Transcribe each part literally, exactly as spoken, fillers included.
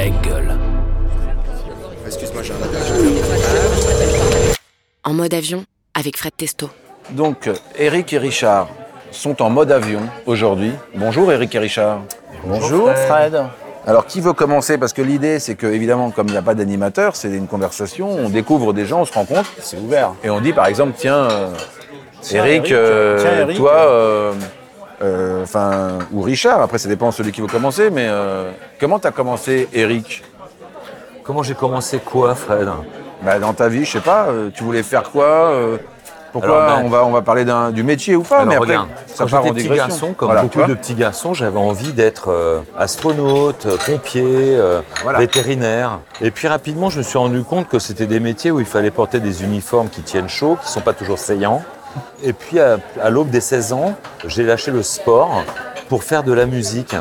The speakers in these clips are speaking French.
Engel. Excuse-moi, j'ai un En mode avion, avec Fred Testo. Donc, Eric et Richard sont en mode avion aujourd'hui. Bonjour Eric et Richard. Bonjour Fred. Alors, qui veut commencer? Parce que l'idée, c'est que, évidemment, comme il n'y a pas d'animateur, c'est une conversation, on découvre des gens, on se rencontre. C'est ouvert. Et on dit, par exemple, tiens, euh, Tiens, Eric, Eric, euh, tiens, Eric, toi, euh, euh, enfin, ou Richard, après ça dépend de celui qui veut commencer, mais euh, comment t'as commencé, Eric? Comment j'ai commencé quoi, Fred? Bah, dans ta vie, je sais pas, euh, tu voulais faire quoi euh, Pourquoi Alors, ben, on, va, on va parler d'un, du métier ou pas, Alors, mais après, regarde, ça quand part en j'étais petit digression. garçon, comme Voilà, tu beaucoup vois. de petits garçons, j'avais envie d'être euh, astronaute, euh, pompier, euh, Voilà. vétérinaire. Et puis rapidement, je me suis rendu compte que c'était des métiers où il fallait porter des uniformes qui tiennent chaud, qui ne sont pas toujours saillants. Et puis, à, à l'aube des seize ans, j'ai lâché le sport pour faire de la musique.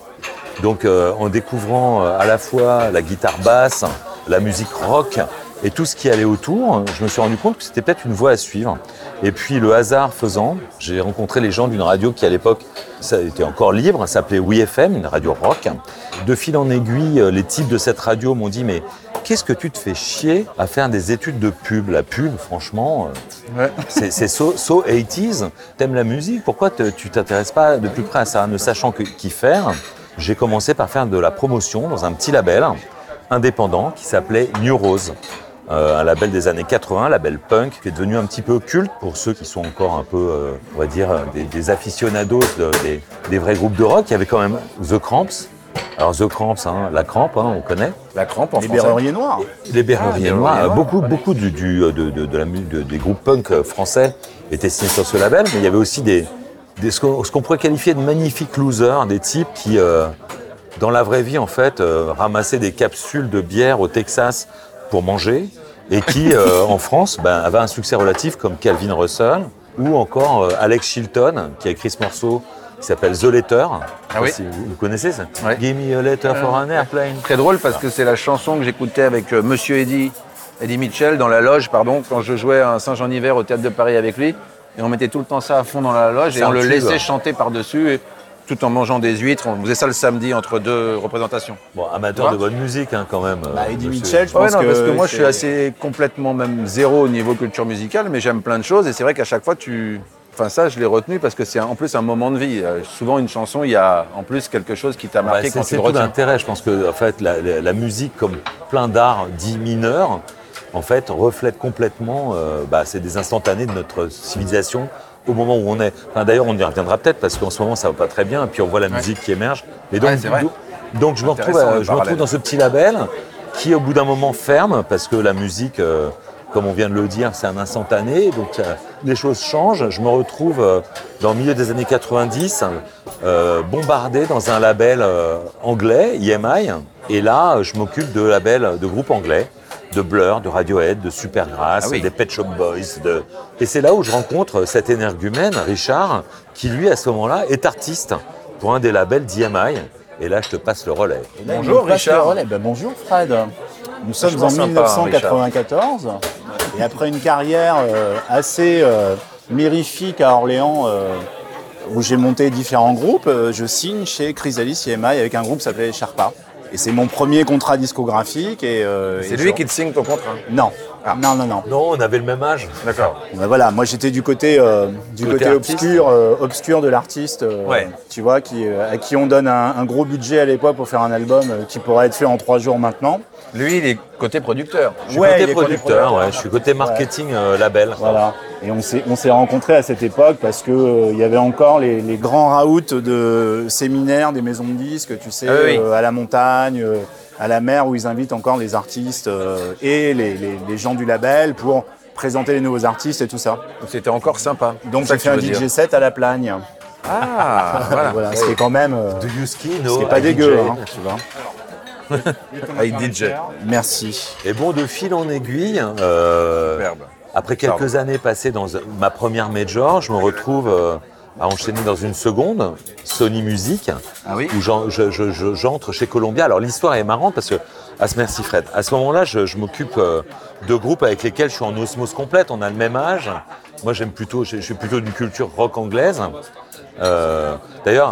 Donc, euh, en découvrant euh, à la fois la guitare basse, la musique rock et tout ce qui allait autour, je me suis rendu compte que c'était peut-être une voie à suivre. Et puis, le hasard faisant, j'ai rencontré les gens d'une radio qui, à l'époque, ça était encore libre, ça s'appelait Oui F M, une radio rock. De fil en aiguille, les types de cette radio m'ont dit « Mais qu'est-ce que tu te fais chier à faire des études de pub? La pub, franchement, Ouais. c'est, c'est so, so eighties. T'aimes la musique, pourquoi te, tu t'intéresses pas de plus près à ça? Ne sachant que, qu'y faire, j'ai commencé par faire de la promotion dans un petit label indépendant qui s'appelait New Rose. Euh, un label des années quatre-vingts, label punk, qui est devenu un petit peu culte pour ceux qui sont encore un peu, euh, on va dire, des, des aficionados de, des, des vrais groupes de rock. Il y avait quand même The Cramps. Alors The Cramps, hein, la crampe, hein, on connaît. La crampe en Les français. Berruriers Noirs. Les Berruriers Ah, Noirs. Berruriers Noirs, Beaucoup, ouais. beaucoup du, du, de, de, de la, mu- de, des groupes punk français étaient signés sur ce label, mais il y avait aussi des, des, ce, qu'on, ce qu'on pourrait qualifier de magnifiques losers, des types qui, euh, dans la vraie vie, en fait, euh, ramassaient des capsules de bière au Texas pour manger, et qui, euh, en France, ben, avaient un succès relatif comme Calvin Russell, ou encore euh, Alex Chilton, qui a écrit ce morceau qui s'appelle The Letter. Ah oui. Si vous, vous connaissez ça? Ouais. Give me a letter for an airplane. Très drôle parce que c'est la chanson que j'écoutais avec euh, Monsieur Eddie, Eddie Mitchell, dans la loge, pardon, quand je jouais à Saint-Jean-Hiver au Théâtre de Paris avec lui. Et on mettait tout le temps ça à fond dans la loge C'est et on un le tube. laissait chanter par-dessus, et, tout en mangeant des huîtres. On faisait ça le samedi entre deux représentations. Bon, amateur de bonne musique, hein, quand même. Bah, euh, Eddie monsieur. Mitchell, je Ouais, pense non, que, parce que moi, je suis c'est- assez complètement même zéro au niveau culture musicale, mais j'aime plein de choses. Et c'est vrai qu'à chaque fois, tu... Enfin, ça, je l'ai retenu parce que c'est en plus un moment de vie. Euh, souvent, une chanson, il y a en plus quelque chose qui t'a Bah, marqué c'est, quand tu c'est le tout retiens. l'intérêt. Je pense que en fait, la, la- la musique, comme plein d'arts dits mineurs, en fait, reflète complètement. Euh, bah, c'est des instantanés de notre civilisation au moment où on est. Enfin, d'ailleurs, on y reviendra peut-être parce qu'en ce moment, ça va pas très bien. Et puis, on voit la musique qui émerge. Et donc, Ouais, c'est vrai. donc, donc, je me retrouve, Intéressant, à- le je me retrouve parallèle. dans ce petit label qui, au bout d'un moment, ferme parce que la musique. Euh, Comme on vient de le dire, c'est un instantané, donc euh, les choses changent. Je me retrouve euh, dans le milieu des années quatre-vingt-dix, euh, bombardé dans un label euh, anglais, I M I. Et là, je m'occupe de labels de groupes anglais, de Blur, de Radiohead, de Supergrass, Ah oui. des Pet Shop Boys. De... Et c'est là où je rencontre cet énergumène, Richard, qui lui, à ce moment-là, est artiste pour un des labels d'I M I. Et là, je te passe le relais. Et là, il Bonjour, nous passe Richard. le relais. Ben, bonjour Fred. Nous sommes Vachement en sympa, dix-neuf cent quatre-vingt-quatorze et après une carrière euh, assez euh, mirifique à Orléans euh, où j'ai monté différents groupes, euh, je signe chez Chrysalis I M I avec un groupe qui s'appelait Sharpa. Et c'est mon premier contrat discographique. Et, euh, C'est et lui je- qui te signe ton contrat. Non, Ah. non, non, non. Non, on avait le même âge. D'accord. Ben voilà, moi j'étais du côté, euh, du Côté côté artiste. obscur, euh, obscur de l'artiste, euh, Ouais. tu vois, qui, euh, à qui on donne un, un gros budget à l'époque pour faire un album euh, qui pourrait être fait en trois jours maintenant. Lui, il est côté producteur. Je suis Ouais, il côté est côté producteur, producteur. ouais, je suis côté marketing euh, label. Voilà. Et on s'est, on s'est rencontrés à cette époque parce que euh, il y avait encore les, les grands raouts de séminaires des maisons de disques, tu sais, Ah oui, oui. euh, à la montagne, euh, à la mer, où ils invitent encore les artistes euh, et les, les- les gens du label pour présenter les nouveaux artistes et tout ça. Donc c'était encore sympa. Donc C'est ça j'ai que fait tu un veux D J dire. set à la Plagne. Ah, voilà. Voilà, c'était quand même. euh, Do you ski? ce No, qui est pas I dégueu, D J. hein, tu vois. Avec D J. Merci. Et bon, de fil en aiguille, euh, Superbe. après quelques Pardon. années passées dans ma première major, je me retrouve euh, à enchaîner dans une seconde, Sony Music, Ah oui. où j'en- je- je- je- j'entre chez Columbia. Alors l'histoire est marrante parce que, ah, merci Fred, à ce moment-là, je, je m'occupe euh, de groupes avec lesquels je suis en osmose complète, on a le même âge. Moi, j'aime plutôt, je je suis plutôt d'une culture rock anglaise. Euh, D'ailleurs,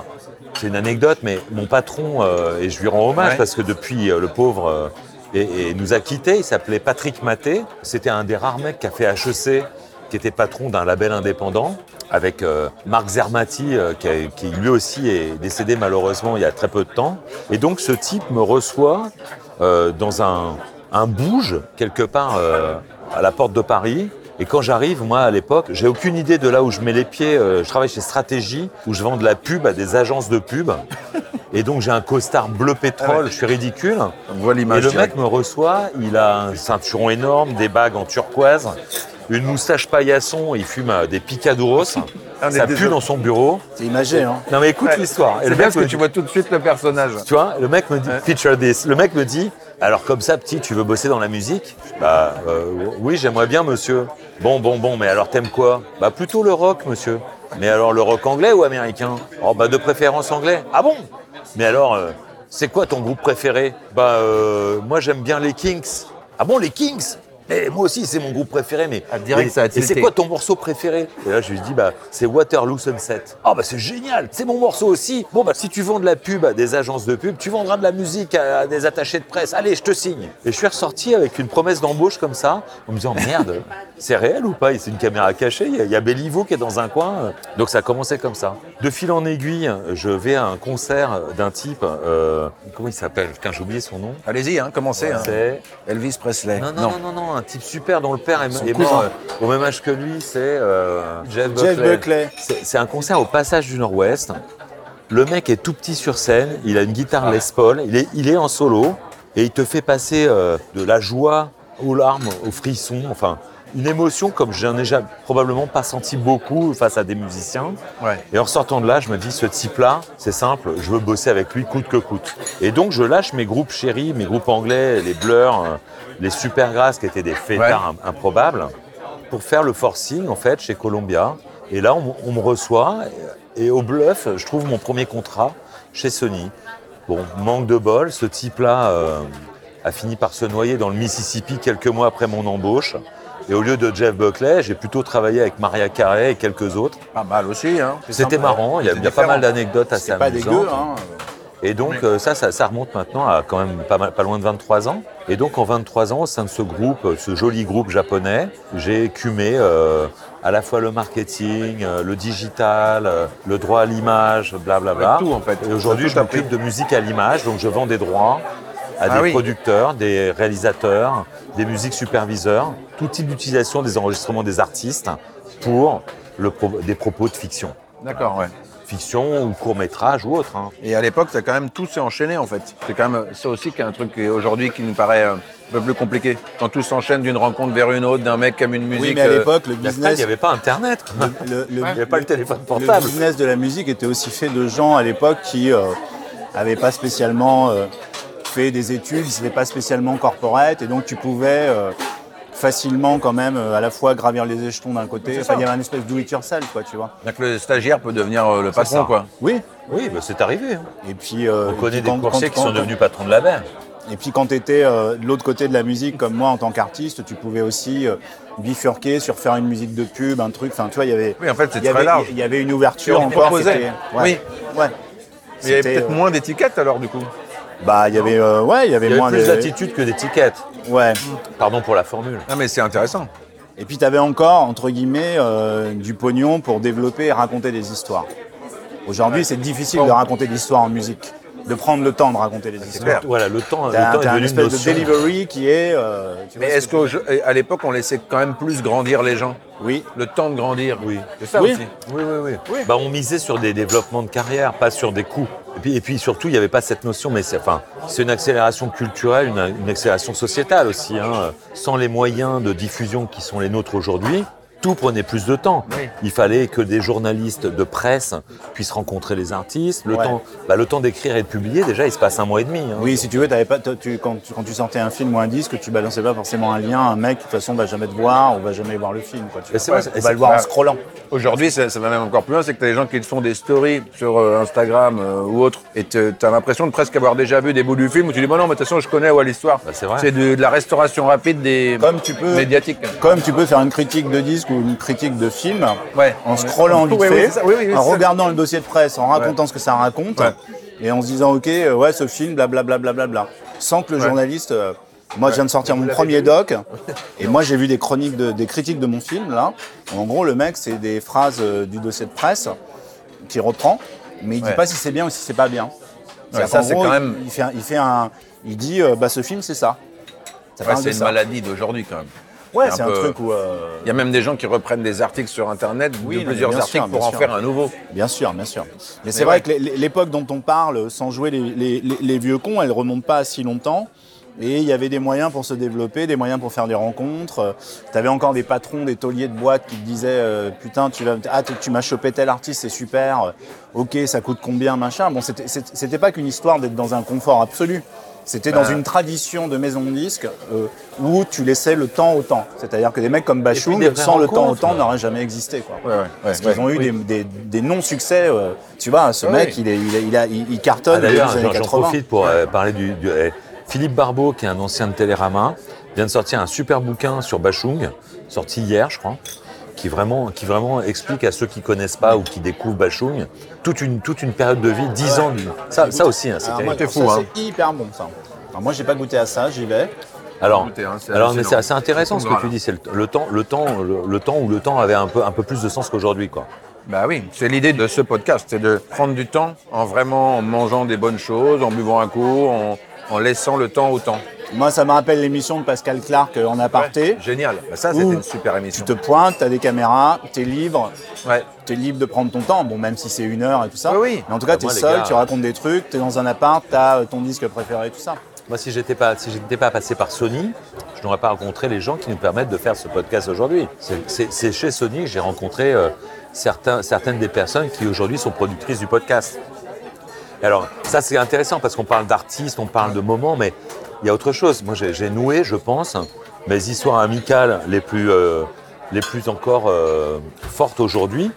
c'est une anecdote, mais mon patron, euh, et je lui rends hommage Ouais. parce que depuis, euh, le pauvre euh, et, et nous a quittés, il s'appelait Patrick Maté. C'était un des rares mecs qui a fait H E C, qui était patron d'un label indépendant, avec euh, Marc Zermati, euh, qui, a- qui lui aussi est décédé malheureusement il y a très peu de temps. Et donc ce type me reçoit euh, dans un, un bouge, quelque part euh, à la porte de Paris. Et quand j'arrive, moi, à l'époque, j'ai aucune idée de là où je mets les pieds. Euh, je travaille chez Stratégie, où je vends de la pub à des agences de pub. Et donc, j'ai un costard bleu pétrole, Ah ouais. je suis ridicule. On voit Et l'image le directe. mec me reçoit, il a un ceinturon énorme, des bagues en turquoise, une moustache paillasson, il fume euh, des picadouros. Ah, on est Ça pue désolé. dans son bureau. C'est imagé, hein. Non, mais écoute Ouais. l'histoire. Et C'est le bien mec parce que me tu dit- vois tout de suite le personnage. tu vois, le mec me dit, Ouais. feature this. Le mec me dit, alors comme ça, petit, tu veux bosser dans la musique? Bah, euh, oui, j'aimerais bien, monsieur. Bon, bon, bon, mais alors t'aimes quoi? Bah, plutôt le rock, monsieur. Mais alors le rock anglais ou américain? Oh, bah, de préférence anglais. Ah bon? Mais alors, euh, c'est quoi ton groupe préféré? Bah, euh, moi, j'aime bien les Kings. Ah bon, les Kings? Eh, moi aussi, c'est mon groupe préféré, mais. Ah, direct, et, ça a et c'est tilté. quoi ton morceau préféré? Et là, je lui dis, bah, c'est Waterloo Sunset. Ah, bah, c'est génial, c'est mon morceau aussi. Bon, bah, si tu vends de la pub à des agences de pub, tu vendras de la musique à, à des attachés de presse. Allez, je te signe. Et je suis ressorti avec une promesse d'embauche comme ça, en me disant, merde, c'est réel ou pas? Et c'est une caméra cachée, il y a, il y a Béliveau qui est dans un coin. Donc, ça a commencé comme ça. De fil en aiguille, je vais à un concert d'un type, euh, comment il s'appelle? Putain, j'ai oublié son nom. Allez-y, hein, commencez. hein. C'est. Elvis Presley. Non, non, non, non, non, un type super dont le père est, Son est cousin. mort euh, au même âge que lui, c'est euh, Jeff Buckley. Jeff Buckley. C'est c'est un concert au Passage du Nord-Ouest. Le mec est tout petit sur scène, il a une guitare Les Paul, il est, il est en solo et il te fait passer euh, de la joie aux larmes, aux frissons, enfin une émotion comme je n'en ai jamais- probablement pas senti beaucoup face à des musiciens. Ouais. Et en sortant de là, je me dis, ce type-là, c'est simple, je veux bosser avec lui coûte que coûte. Et donc, je lâche mes groupes chéris, mes groupes anglais, les Blur, euh, les Supergrass, qui étaient des fêtards im- improbables, pour faire le forcing, en fait, chez Columbia. Et là, on, on me reçoit, et, et au bluff, je trouve mon premier contrat chez Sony. Bon, manque de bol, ce type-là euh, a fini par se noyer dans le Mississippi quelques mois après mon embauche. Et au lieu de Jeff Buckley, j'ai plutôt travaillé avec Maria Carey et quelques autres. Pas mal aussi. Hein. C'était sympa. marrant, il y a, C'est il y a pas différent. mal d'anecdotes assez C'est pas amusantes. dégueu, hein. Et donc euh, ça, ça, ça remonte maintenant à quand même pas, mal- pas loin de vingt-trois ans. Et donc en vingt-trois ans, au sein de ce groupe, ce joli groupe japonais, j'ai écumé euh, à la fois le marketing, euh, le digital, euh, le droit à l'image, blablabla. Ouais, tout, en fait. Et aujourd'hui, Tout je m'occupe appris. de musique à l'image, donc je vends des droits à Ah des oui. producteurs, des réalisateurs, des musiques superviseurs, tout type d'utilisation des enregistrements des artistes pour le pro- des propos de fiction. D'accord, ouais. Fiction ou court-métrage ou autre. hein. Et à l'époque, ça quand même tout s'est enchaîné en fait. C'est quand même ça aussi qui est un truc qui, aujourd'hui qui nous paraît euh, un peu plus compliqué. Quand tout s'enchaîne d'une rencontre vers une autre, d'un mec qui aime une musique. Oui, mais à euh, l'époque, le Il n'y business, avait pas Internet. quoi. le, le- Il n'y avait pas le téléphone le portable. business de la musique était aussi fait de gens à l'époque qui n'avaient pas spécialement euh, fait des études, ils n'étaient pas spécialement corporate, et donc tu pouvais euh, facilement quand même euh, à la fois gravir les échelons d'un côté. Enfin, il y avait un espèce de do it yourself, quoi, tu vois. Donc le stagiaire peut devenir euh, le patron, ça. quoi. Oui. Oui, bah, c'est arrivé. hein. Et puis, euh, On et connaît puis des quand- coursiers quand- qui sont quand- devenus patrons de label. Et puis quand tu étais de l'autre côté de la musique, comme moi en tant qu'artiste, tu pouvais aussi euh, bifurquer sur faire une musique de pub, un truc. Enfin, tu vois, il y avait. Oui, en fait, c'est il y très avait- large. Il y avait une ouverture Et on encore. proposait. c'était- Oui. Ouais. Ouais. Mais il y avait C'était, peut-être euh, moins d'étiquettes alors du coup. Bah, il y avait, euh, ouais, il y avait Il y avait moins plus de. d'attitude que d'étiquettes. Ouais. Pardon pour la formule. Non mais c'est intéressant. Et puis tu avais encore, entre guillemets, euh, du pognon pour développer et raconter des histoires. Aujourd'hui, c'est difficile Bon. de raconter des histoires en musique, de prendre le temps de raconter des histoires. clair. Voilà, le temps, le T'as temps est t'as un devenu une espèce de notion. delivery qui est. euh, tu Mais vois ce est-ce que qu'à l'époque on laissait quand même plus grandir les gens? je- Oui. Le temps de grandir. Oui. C'est ça Oui. aussi. Oui, oui, oui. Bah, on misait sur des développements de carrière, pas sur des coûts. Et puis, et puis surtout, il n'y avait pas cette notion, mais c'est enfin, c'est une accélération culturelle, une, une accélération sociétale aussi. hein. Sans les moyens de diffusion qui sont les nôtres aujourd'hui, tout prenait plus de temps. Oui. Il fallait que des journalistes de presse puissent rencontrer les artistes. Le Ouais. temps, bah, le temps d'écrire et de publier, déjà, il se passe un mois et demi. hein. Oui, si tu veux, t'avais pas, toi, tu, quand, tu, quand tu sortais un film ou un disque, tu balançais pas forcément un lien, un mec, de toute façon, va jamais te voir, ou va jamais voir le film. Quoi, tu Et vois. c'est vrai, On et va c'est- le voir en bah, scrollant. Aujourd'hui, ça, ça va même encore plus loin, c'est que tu as des gens qui te font des stories sur euh, Instagram euh, ou autre, et tu as l'impression de presque avoir déjà vu des bouts du film où tu dis, bon non, mais de toute façon, je connais ouais, l'histoire. Bah, c'est vrai. C'est de, de la restauration rapide des Comme tu peux, médiatiques. comme tu peux faire une critique de disque ou une critique de film, Ouais. en scrollant vite Oui, oui, fait, c'est ça. Oui, oui, oui, en c'est ça. regardant le dossier de presse, en racontant Ouais. ce que ça raconte, Ouais. et en se disant ok, euh, ouais, ce film, blablabla, bla, bla, bla, bla, sans que le Ouais. journaliste. euh, moi, je viens de sortir mon premier doc, et moi, j'ai vu des chroniques, de, des critiques de mon film là. En gros, le mec, c'est des phrases euh, du dossier de presse qu'il reprend, mais il dit Ouais. pas si c'est bien ou si c'est pas bien. Ouais, C'est-à-dire ça, qu'en c'est gros, quand même- il, il fait, un- il fait un, il dit, euh, bah, ce film, c'est ça. Ça Ouais, parle c'est de une ça. maladie d'aujourd'hui quand même. Ouais, C'est c'est un un peu- truc où. euh, Il y a même des gens qui reprennent des articles sur Internet, Oui, de non, plusieurs mais bien articles sûr, pour bien en sûr. faire un nouveau. Bien sûr, bien sûr. Mais c'est Mais vrai ouais. que l'é- l'époque dont on parle, sans jouer les, les- les- les vieux cons, elle remonte pas à si longtemps. Et il y avait des moyens pour se développer, des moyens pour faire des rencontres. Tu avais encore des patrons, des tauliers de boîte qui te disaient euh, putain, tu, vas, ah, tu tu m'as chopé tel artiste, c'est super. Ok, ça coûte combien, machin. Bon, c'était- c'était c'était pas qu'une histoire d'être dans un confort absolu. C'était dans Bah. une tradition de maison de disques euh, où tu laissais le temps au temps. C'est-à-dire que des mecs comme Bachung, des vraies sans le temps au rencontres. temps, n'auraient jamais existé. Quoi. Ouais, ouais, ouais, Parce qu'ils ouais. ont eu Oui. des, des- des non-succès. euh, tu vois, ce Ouais, mec, ouais. il, est, il, est- il, a- il- il cartonne Ah, depuis d'ailleurs, les années j'en j'en quatre-vingts. profite pour euh, parler du. du- eh, Philippe Barbeau, qui est un ancien de Télérama, vient de sortir un super bouquin sur Bachung, sorti hier, je crois, qui vraiment, qui vraiment explique à ceux qui connaissent pas ou qui découvrent Bachung toute une, toute une période de vie, dix ans. De... Ça, ça aussi, hein, c'est Alors, moi, terrible. c'est fou, ça, hein. C'est hyper bon, ça. Alors, moi, j'ai pas goûté à ça, j'y vais. Alors, Écoutez, hein, c'est alors mais hallucinant. c'est assez intéressant ce que Voilà. tu dis. C'est le, le temps, le temps, le, le temps où le temps avait un peu, un peu plus de sens qu'aujourd'hui, quoi. Bah oui, c'est l'idée de ce podcast, c'est de prendre du temps en vraiment en mangeant des bonnes choses, en buvant un coup, en, en laissant le temps au temps. Moi, ça me rappelle l'émission de Pascal Clark euh, en aparté. Génial. Bah ça, c'était Ouh. une super Tu émission. te pointes, tu as des caméras, tu es libre. Ouais. Tu es libre de prendre ton temps, bon, même si c'est une heure et tout ça. Oui, oui. Mais en tout cas, Bah, tu es moi, les seul, gars, tu racontes des trucs, tu es dans un appart, tu as ton disque préféré et tout ça. Moi, si j'étais pas, si j'étais pas passé par Sony, je n'aurais pas rencontré les gens qui nous permettent de faire ce podcast aujourd'hui. C'est- C'est c'est chez Sony que j'ai rencontré euh, certains, certaines des personnes qui aujourd'hui sont productrices du podcast. Et alors, ça c'est intéressant parce qu'on parle d'artistes, on parle de moments, mais il y a autre chose. Moi, j'ai j'ai noué, je pense, mes histoires amicales les plus, euh, les plus encore euh, fortes aujourd'hui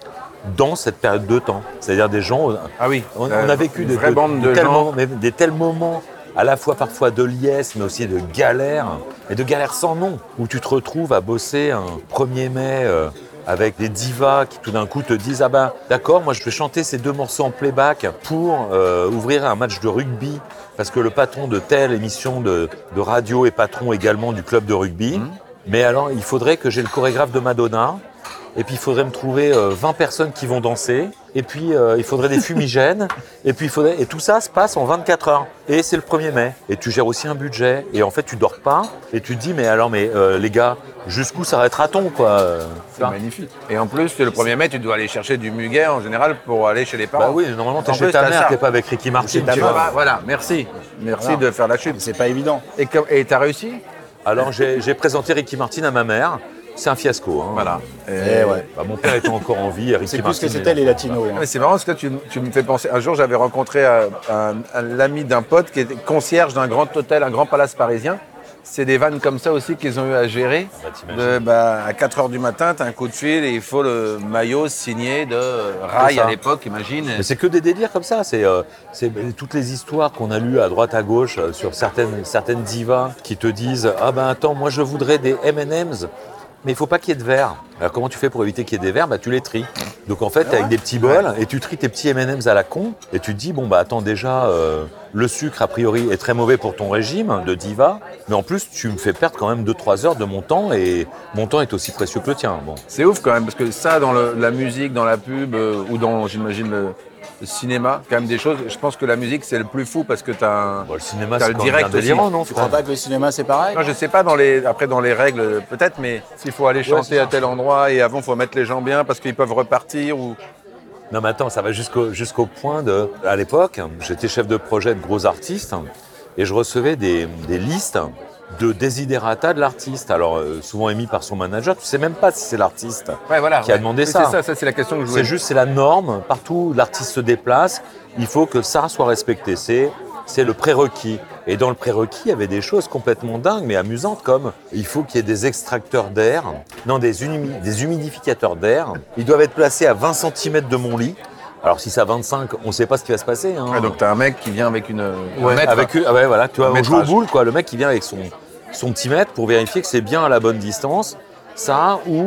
dans cette période de temps. C'est-à-dire des gens. Ah oui. On, euh, on a vécu une des, vraie de- bande de de tels gens. moments, mais des tels moments, à la fois parfois de liesse, mais aussi de galère, et de galère sans nom, où tu te retrouves à bosser un premier mai euh, avec des divas qui tout d'un coup te disent « Ah ben d'accord, moi je vais chanter ces deux morceaux en playback pour euh, ouvrir un match de rugby, parce que le patron de telle émission de, de radio est patron également du club de rugby. Mmh. Mais alors, il faudrait que j'ai le chorégraphe de Madonna, et puis il faudrait me trouver euh, vingt personnes qui vont danser, et puis euh, il faudrait des fumigènes, et puis il faudrait... Et tout ça se passe en vingt-quatre heures. Et c'est le premier mai. Et tu gères aussi un budget, et en fait tu dors pas, et tu te dis, mais alors, mais euh, les gars, jusqu'où s'arrêtera-t-on, quoi euh, C'est magnifique. Et en plus, le premier mai, tu dois aller chercher du muguet en général pour aller chez les parents. Bah oui, normalement t'es En chez plus, ta t'as mère, ça. t'es pas avec Ricky Martin. Chez ta tu mère. vois. Bah, voilà, merci. Merci Voilà. de faire la chute. C'est pas évident. Et comme- et t'as réussi Alors j'ai j'ai présenté Ricky Martin à ma mère, c'est un fiasco. Hein. Voilà. Eh ouais. Bah, mon père était encore en vie, et Ricky C'est plus Martin... ce que il c'était est- les latinos. hein. Mais c'est marrant parce que là, tu, tu me fais penser. Un jour, j'avais rencontré un, un- un- l'ami d'un pote qui était concierge d'un grand hôtel, un grand palace parisien. C'est des vannes comme ça aussi qu'ils ont eu à gérer. Bah, t'imagines. De, bah, à quatre heures du matin, tu as un coup de fil et il faut le maillot signé de Rai C'est ça. à l'époque, imagine. Mais c'est que des délires comme ça. C'est euh, c'est toutes les histoires qu'on a lues à droite à gauche euh, sur certaines, certaines divas qui te disent « Ah ben attends, moi je voudrais des M and M's, mais il faut pas qu'il y ait de verre. » Alors comment tu fais pour éviter qu'il y ait des verres? Bah tu les tries. Donc en fait, tu avec des petits bols et tu tries tes petits M and M's à la con et tu te dis « Bon bah attends, déjà, euh, le sucre a priori est très mauvais pour ton régime de diva, mais en plus tu me fais perdre quand même deux trois heures de mon temps et mon temps est aussi précieux que le tien. » Bon. C'est ouf quand même, parce que ça, dans le- la musique, dans la pub, euh, ou dans, j'imagine, le, le cinéma, quand même des choses. Je pense que la musique, c'est le plus fou parce que tu as un. Bon, le cinéma, T'as c'est le quand même direct bien délirant, aussi. non Tu crois frère pas que le cinéma c'est pareil? Non, je sais pas, dans les, après dans les règles, peut-être, mais s'il faut aller chanter c'est ça. à tel endroit et avant, il faut mettre les gens bien parce qu'ils peuvent repartir. Ou... Non mais attends, ça va jusqu'au jusqu'au point de... À l'époque, j'étais chef de projet de gros artistes et je recevais des, des listes de desiderata de l'artiste. Alors euh, souvent émis par son manager, tu sais même pas si c'est l'artiste Ouais, voilà, qui a ouais. demandé Oui, ça. C'est ça, ça c'est la question que je voulais. C'est juste, c'est la norme. Partout où l'artiste se déplace, il faut que ça soit respecté. C'est, c'est le prérequis. Et dans le prérequis, il y avait des choses complètement dingues, mais amusantes, comme il faut qu'il y ait des extracteurs d'air, non, des, humi- des humidificateurs d'air. Ils doivent être placés à vingt centimètres de mon lit. Alors si c'est à vingt-cinq, on ne sait pas ce qui va se passer. Hein. Ouais, donc t'as un mec qui vient avec une. un Ouais, mètre, avec, ah ouais, voilà, tu vois, Un on joue au métrage. boule, quoi. Le mec qui vient avec son, son petit mètre pour vérifier que c'est bien à la bonne distance. Ça, ou euh,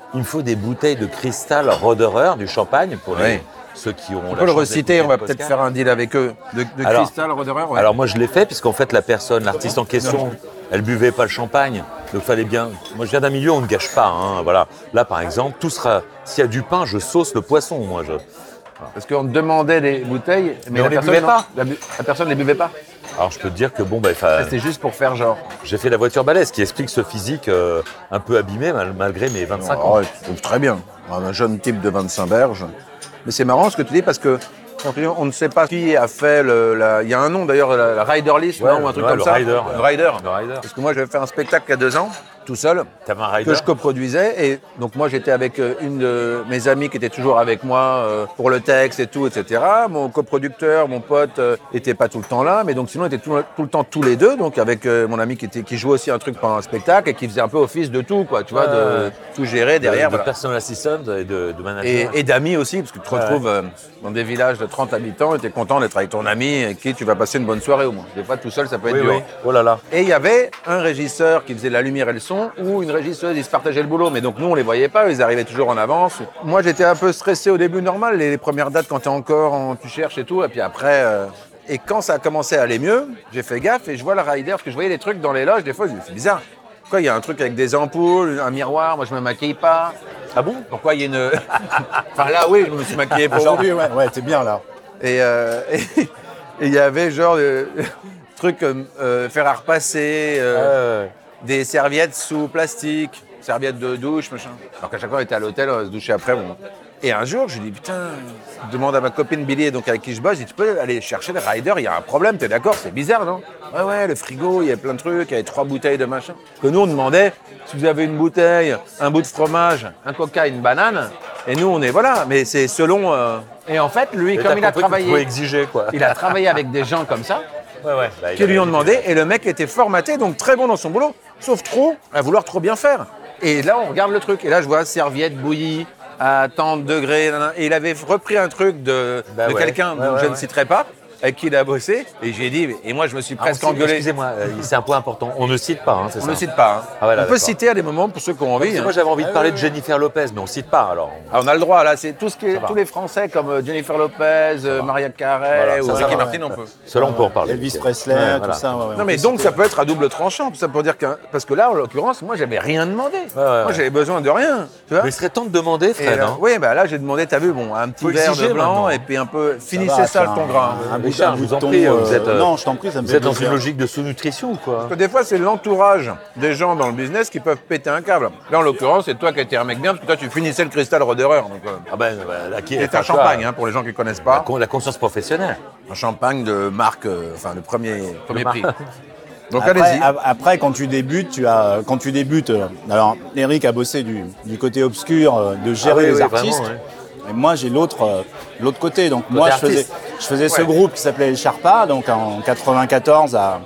il me faut des bouteilles de cristal Roderer, du champagne, pour les, Oui. ceux qui auront On la peut le chance reciter, d'écouter on va le peut-être podcast. faire un deal avec eux. De, de Alors- cristal, Roderer, ouais. Alors moi je l'ai fait puisqu'en fait la personne, l'artiste en question, elle buvait pas le champagne, donc fallait bien. Moi je viens d'un milieu où on ne gâche pas, hein, voilà. Là par exemple, tout sera. S'il y a du pain, je sauce le poisson, moi. Je... Parce qu'on te demandait des bouteilles, mais, Mais on la les personne, buvait non. pas. La, bu- la personne ne les buvait pas. Alors je peux te dire que bon bah, enfin, C'était juste pour faire genre. j'ai fait la voiture balèze, qui explique ce physique euh, un peu abîmé mal- malgré mes vingt-cinq ans. Ouais, tu trouves très bien. Un jeune type de vingt-cinq berges. Mais c'est marrant ce que tu dis parce que on ne sait pas qui a fait le. la- Il y a un nom d'ailleurs, la, la Rider List, Ouais, non, ou un truc ouais, comme le ça. Rider, Le ouais. Rider. Le Rider. Parce que moi j'avais fait un spectacle il y a deux ans, tout seul, T'as un rider que je coproduisais. Et donc moi j'étais avec euh, une de mes amies qui était toujours avec moi euh, pour le texte et tout, et cetera. Mon coproducteur, mon pote, euh, était pas tout le temps là, mais donc sinon on était tout, tout le temps tous les deux. Donc avec euh, mon ami qui, était, qui jouait aussi un truc pendant un spectacle et qui faisait un peu office de tout, quoi, tu vois, de Ouais. tout gérer derrière. de, de voilà. personal assistant et de, de manager. Et, et d'amis aussi, parce que tu te Ouais. retrouves euh, dans des villages de trente habitants et tu es content d'être avec ton ami avec qui tu vas passer une bonne soirée au moins. Des fois, tout seul, ça peut être oui, dur. oui. Oh là là. Et il y avait un régisseur qui faisait la lumière et le son, ou une régisseuse, ils se partageaient le boulot. Mais donc nous, on les voyait pas, ils arrivaient toujours en avance. Moi, j'étais un peu stressé au début, normal, les, les premières dates quand tu es encore, en- tu cherches et tout. Et puis après, euh, et quand ça a commencé à aller mieux, j'ai fait gaffe et je vois le rider, parce que je voyais des trucs dans les loges, des fois, je me dis, c'est bizarre. Pourquoi il y a un truc avec des ampoules, un miroir, moi je me maquille pas. Ah bon? Pourquoi il y a une. Enfin là, oui, je me suis maquillé pour vous. Aujourd'hui, ouais, ouais, t'es bien là. Et euh, et- et il y avait genre de trucs comme euh, fer à repasser, euh, Ouais. des serviettes sous plastique, serviettes de douche, machin. Alors qu'à chaque fois, on était à l'hôtel, on se douchait après. Bon. Et un jour, je dis putain, je demande à ma copine Billy, donc avec qui je bosse, je dis tu peux aller chercher le rider, il y a un problème, t'es d'accord? C'est bizarre, non? Ouais, ouais, le frigo, il y a plein de trucs, il y avait trois bouteilles de machin. Que nous, on demandait si vous avez une bouteille, un bout de fromage, un coca, une banane. Et nous, on est voilà, mais c'est selon. euh, Et en fait, lui, Et comme t'as il a compris que tu pouvais travaillé, exiger quoi. il a travaillé avec des gens comme ça Ouais, ouais. Bah, il qui lui avait- ont demandé, et le mec était formaté, donc très bon dans son boulot, sauf trop à vouloir trop bien faire. Et là, on regarde le truc, et là, je vois serviette bouillie à tant de degrés, nanana. Et il avait repris un truc de, Bah de ouais. quelqu'un Ouais, dont ouais, je ne ouais. citerai pas, avec qui il a bossé, et j'ai dit, et moi, je me suis Ah, presque on cite- engueulé. Excusez-moi, euh, c'est un point important. On ne cite pas, hein, c'est On ça. ne cite pas. hein. Ah ouais, là, on peut d'accord. citer à des moments pour ceux qui ont envie. Parce que hein. moi j'avais envie de parler de Jennifer Lopez, mais on cite pas alors. Ah, on a le droit, là, c'est tout ce qui est, Ça va. tous les Français comme euh, Jennifer Lopez, euh, Maria Carey Voilà, ou ça, ça Ricky va, Martin, ouais. on peut. Cela on peut en parler. Elvis Presley, Ouais, tout voilà. ça. ouais, ouais, on Non mais peut donc citer. ça peut être à double tranchant, tout ça pour dire qu'un... Parce que là, en l'occurrence, moi, j'avais rien demandé. ouais, Moi, ouais. j'avais besoin de rien, tu vois. Mais il serait temps de demander, Et Fred. là, hein. oui, bah là, j'ai demandé, t'as vu, bon, un petit Faut verre exiger de blanc maintenant. et puis un peu... Ça Finissez va, ça, le tiens, ton gras. Un bout, Richard, un je bout vous en de ton, prie, euh, vous êtes, euh, Non, je t'en prie, ça me Vous fait êtes dans une plaisir. logique de sous-nutrition ou quoi? Parce que des fois, c'est l'entourage des gens dans le business qui peuvent péter un câble. Là, en l'occurrence, c'est toi qui étais un mec bien, parce que toi, tu finissais le cristal Roderer. Donc, euh, Ah ben, bah, la, qui c'est enfin, un tu vois, champagne, hein, pour les gens qui ne connaissent la, pas. con- la conscience professionnelle. Un champagne de marque, euh, enfin, le premier, premier mar- prix. Donc, Après, allez-y. a- après, quand tu débutes, tu as, quand tu débutes, euh, alors Eric a bossé du, du côté obscur euh, de gérer Ah oui, les oui, artistes. vraiment, ouais. Et moi, j'ai l'autre, euh, l'autre côté. Donc moi, je faisais, artiste. je faisais ce Ouais. groupe qui s'appelait les Sherpas, donc en quatre-vingt-quatorze à,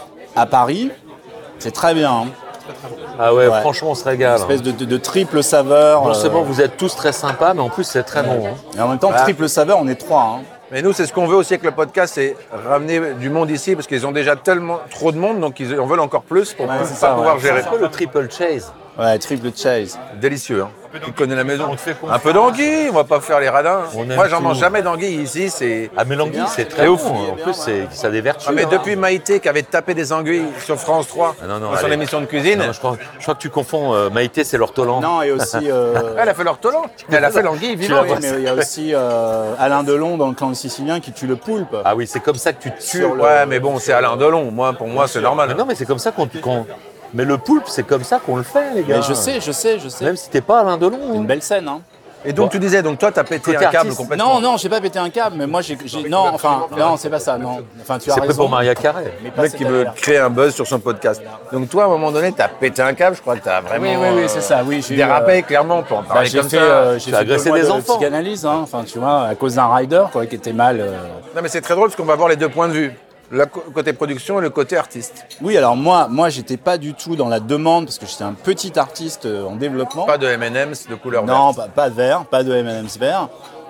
à Paris. C'est très bien. hein. Ah ouais, Ouais. franchement, on se Une régale. espèce de, de- de triple saveur. Non euh, seulement vous êtes tous très sympas, mais en plus c'est très bon. hein. et en même temps, Bah. triple saveur, on est trois. hein. Mais nous, c'est ce qu'on veut aussi avec le podcast, c'est ramener du monde ici, parce qu'ils ont déjà tellement trop de monde, donc ils en veulent encore plus pour Ouais, pas c'est ça, pouvoir ouais. gérer. C'est quoi le triple chase? Ouais, triple chase. Délicieux, hein. Tu connais la maison. On te fait confiance. Un peu d'anguille, on va pas faire les radins. On aime Moi, j'en tout. mange jamais d'anguille ici, c'est... Ah mais l'anguille c'est très C'est bon. ouf. En plus c'est, ça a des vertus. Ah, mais hein. depuis Maïté qui avait tapé des anguilles sur France trois, Ah non, non, dans son allez. émission de cuisine, Non, je, crois, je crois que tu confonds. euh, Maïté c'est l'ortolan. Non, et aussi. euh, elle a fait l'ortolan, mais elle a fait l'anguille Tu vivante. l'as oui, mais il y a aussi euh, Alain Delon dans le clan sicilien qui tue le poulpe. Ah oui, c'est comme ça que tu te tues. Sur le- Ouais, mais bon, c'est Alain Delon. Moi, pour moi, c'est Mais normal. non, mais c'est comme ça qu'on. qu'on- Mais le poulpe, c'est comme ça qu'on le fait, les gars. Mais je sais, je sais, je sais. Même si t'es pas Alain Delon. C'est une hein. belle scène, hein. Et donc, tu disais, donc toi, t'as pété Côté un câble artiste. complètement. Non, non, j'ai pas pété un câble, mais moi j'ai. j'ai- Non, enfin, non, c'est pas ça, non. Enfin, tu as C'est prêt raison. pour Maria Carré. Mais Le pas mec cette qui veut affaire. créer un buzz sur son podcast. Donc toi, à un moment donné, t'as pété un câble, je crois que t'as vraiment... Oui, oui, oui, c'est ça, oui. j'ai eu, Dérapé, euh, clairement, on peut en bah, parler j'ai comme fait, ça. euh, j'ai Tu as fait deux agressé mois des de enfants. psychanalyse, hein. Enfin, tu vois, à cause d'un rider, quoi, qui était mal. euh. Non, mais c'est très drôle parce qu'on va voir les deux points de vue. Le co- côté production et le côté artiste. Oui, alors moi, moi, j'étais pas du tout dans la demande parce que j'étais un petit artiste euh, en développement. Pas de M and M's de couleur Non, verte. pas, pas de vert, pas de M and M's vert.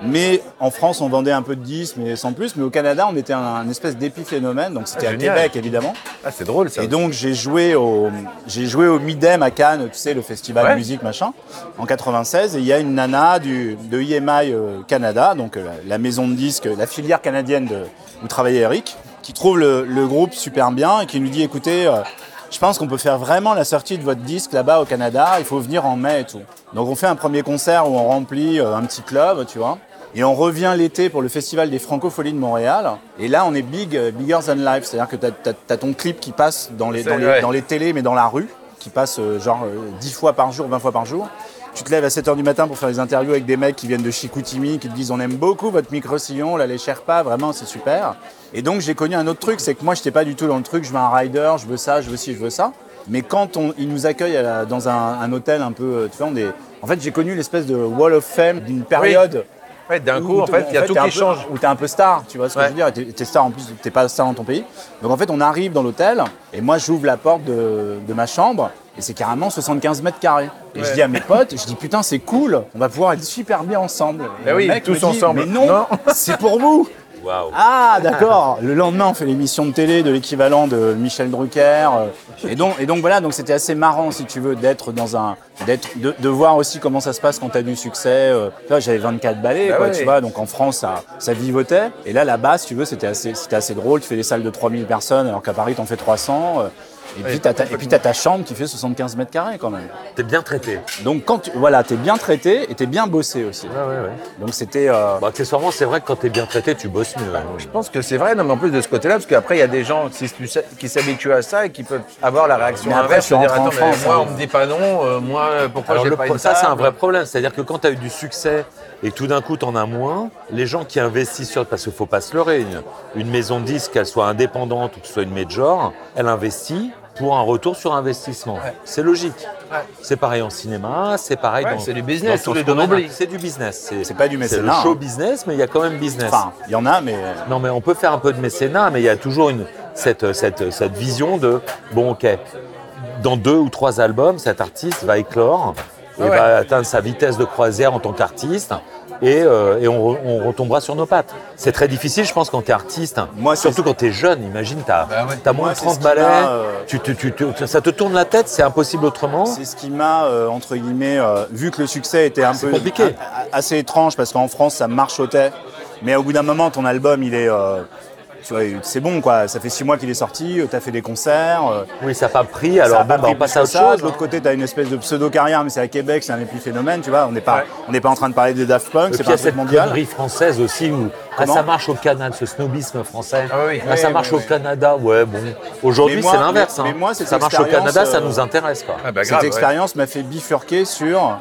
Mais en France, on vendait un peu de disques, mais sans plus. Mais au Canada, on était un, un espèce d'épiphénomène. Donc c'était Ah, à génial. Québec, évidemment. Ah, c'est drôle ça. Et donc j'ai joué au, j'ai joué au Midem à Cannes, tu sais, le festival Ouais. de musique machin, en quatre-vingt-seize. Et il y a une nana du, de I M I euh, Canada, donc euh, la, la maison de disques, la filière canadienne de, où travaillait Eric, qui trouve le, le groupe super bien et qui nous dit, écoutez, euh, je pense qu'on peut faire vraiment la sortie de votre disque là-bas au Canada, il faut venir en mai et tout. Donc on fait un premier concert où on remplit euh, un petit club, tu vois. Et on revient l'été pour le festival des Francopholies de Montréal. Et là, on est big, euh, bigger than life. C'est-à-dire que tu as ton clip qui passe dans les, C'est dans, les, vrai. dans les télés, mais dans la rue, qui passe euh, genre euh, dix fois par jour, vingt fois par jour. Tu te lèves à sept heures du matin pour faire des interviews avec des mecs qui viennent de Chicoutimi, qui te disent « On aime beaucoup votre micro-sillon, là, les Sherpas, vraiment, c'est super. » Et donc, j'ai connu un autre truc, c'est que moi, je n'étais pas du tout dans le truc « Je veux un rider, je veux ça, je veux ci, je veux ça. » Mais quand on, ils nous accueillent à la- dans un, un hôtel un peu, euh, tu vois, on est... En fait, j'ai connu l'espèce de Wall of Fame d'une période... Ouais, d'un Où- coup, où en t- fait, il y a tout t'es un qui peu- change. Où t'es un peu star, tu vois ce que Ouais. je veux dire. Et T'es t'es star en plus, t'es pas star dans ton pays. Donc en fait, on arrive dans l'hôtel et moi j'ouvre la porte de, de ma chambre et c'est carrément soixante-quinze mètres carrés. Et je Ouais. dis à mes potes, je dis putain c'est cool, on va pouvoir être super bien ensemble. Et Ben le oui, mec tous me dit, ensemble. Mais non, Non. c'est pour vous. Waouh. Ah d'accord. Le lendemain, on fait l'émission de télé de l'équivalent de Michel Drucker. euh, Et donc, et donc voilà, donc c'était assez marrant si tu veux d'être dans un, d'être, de, de voir aussi comment ça se passe quand tu as du succès. euh. Tu vois, j'avais vingt-quatre balais, Bah quoi, ouais. tu vois. Donc en France, ça, ça vivotait. Et là, là-bas, si tu veux, c'était assez, c'était assez drôle. Tu fais des salles de trois mille personnes, alors qu'à Paris, t'en fais trois cents. euh. Et puis, Ouais, t'as ta, et puis t'as ta chambre qui fait soixante-quinze mètres carrés quand même. T'es bien traité. Donc quand tu, voilà, t'es bien traité et t'es bien bossé aussi. Ouais, ouais, ouais. Donc c'était. euh, Bah, accessoirement, c'est vrai que quand t'es bien traité, tu bosses mieux. hein. Je pense que c'est vrai, non, mais en plus de ce côté-là, parce qu'après, il y a des gens qui, s- qui s'habituent à ça et qui peuvent avoir la réaction Mais après, inverse. je suis se dire, rentré en attends, mais France, moi, hein. on me dit pas non, euh, moi, pourquoi Alors, j'ai le pas pro- une ça, c'est un table vrai problème. C'est-à-dire que quand tu as eu du succès et que tout d'un coup, tu en as moins, les gens qui investissent sur. Parce qu'il ne faut pas se leurrer, une, une maison de disques, qu'elle soit indépendante ou que ce soit une major, elle investit pour un retour sur investissement. Ouais. C'est logique. Ouais. C'est pareil en cinéma, c'est pareil Ouais, dans. c'est du business, dans tous tous les les domaines. oublie. C'est du business. C'est pas du C'est le mécénat, show hein. business, mais il y a quand même business. Enfin, il y en a, mais. Non, mais on peut faire un peu de mécénat, mais il y a toujours une, cette, cette, cette vision de bon, ok, dans deux ou trois albums, cet artiste va éclore et Ah ouais. va atteindre sa vitesse de croisière en tant qu'artiste. Et, euh, et on, re- on retombera sur nos pattes. C'est très difficile, je pense, quand tu es artiste. Moi, c'est- surtout quand tu es jeune. Imagine, tu as, Bah ouais. moins Moi, de c'est trente ce qui balais, m'a, euh, tu, tu- tu- tu- ça te tourne la tête, c'est impossible autrement. C'est ce qui m'a, euh, entre guillemets, euh, vu que le succès était un C'est peu compliqué. a- a- assez étrange parce qu'en France ça marchotait, mais au bout d'un moment ton album il est, euh, tu vois, c'est bon quoi. Ça fait six mois qu'il est sorti, tu as fait des concerts. euh, Oui, ça n'a pas pris, ça a alors pas bon, bah, pris on passe plus à que autre ça. chose. De l'autre côté, tu as une espèce de pseudo-carrière, mais c'est à Québec, c'est un épiphénomène, tu vois. On n'est pas, Ouais. on n'est pas en train de parler des Daft Punk, Et c'est puis il pas y un a cette truc mondial. connerie française aussi où ah, Comment ça marche au Canada, ce snobisme français. Ah oui. Ah, ça Oui, marche oui, au oui. Canada, ouais, bon. Aujourd'hui, Mais moi- c'est l'inverse. mais- hein. mais moi, cette ça marche au expérience, Canada, ça euh, nous intéresse. Quoi. Ah bah, Cette grave, ouais. expérience m'a fait bifurquer sur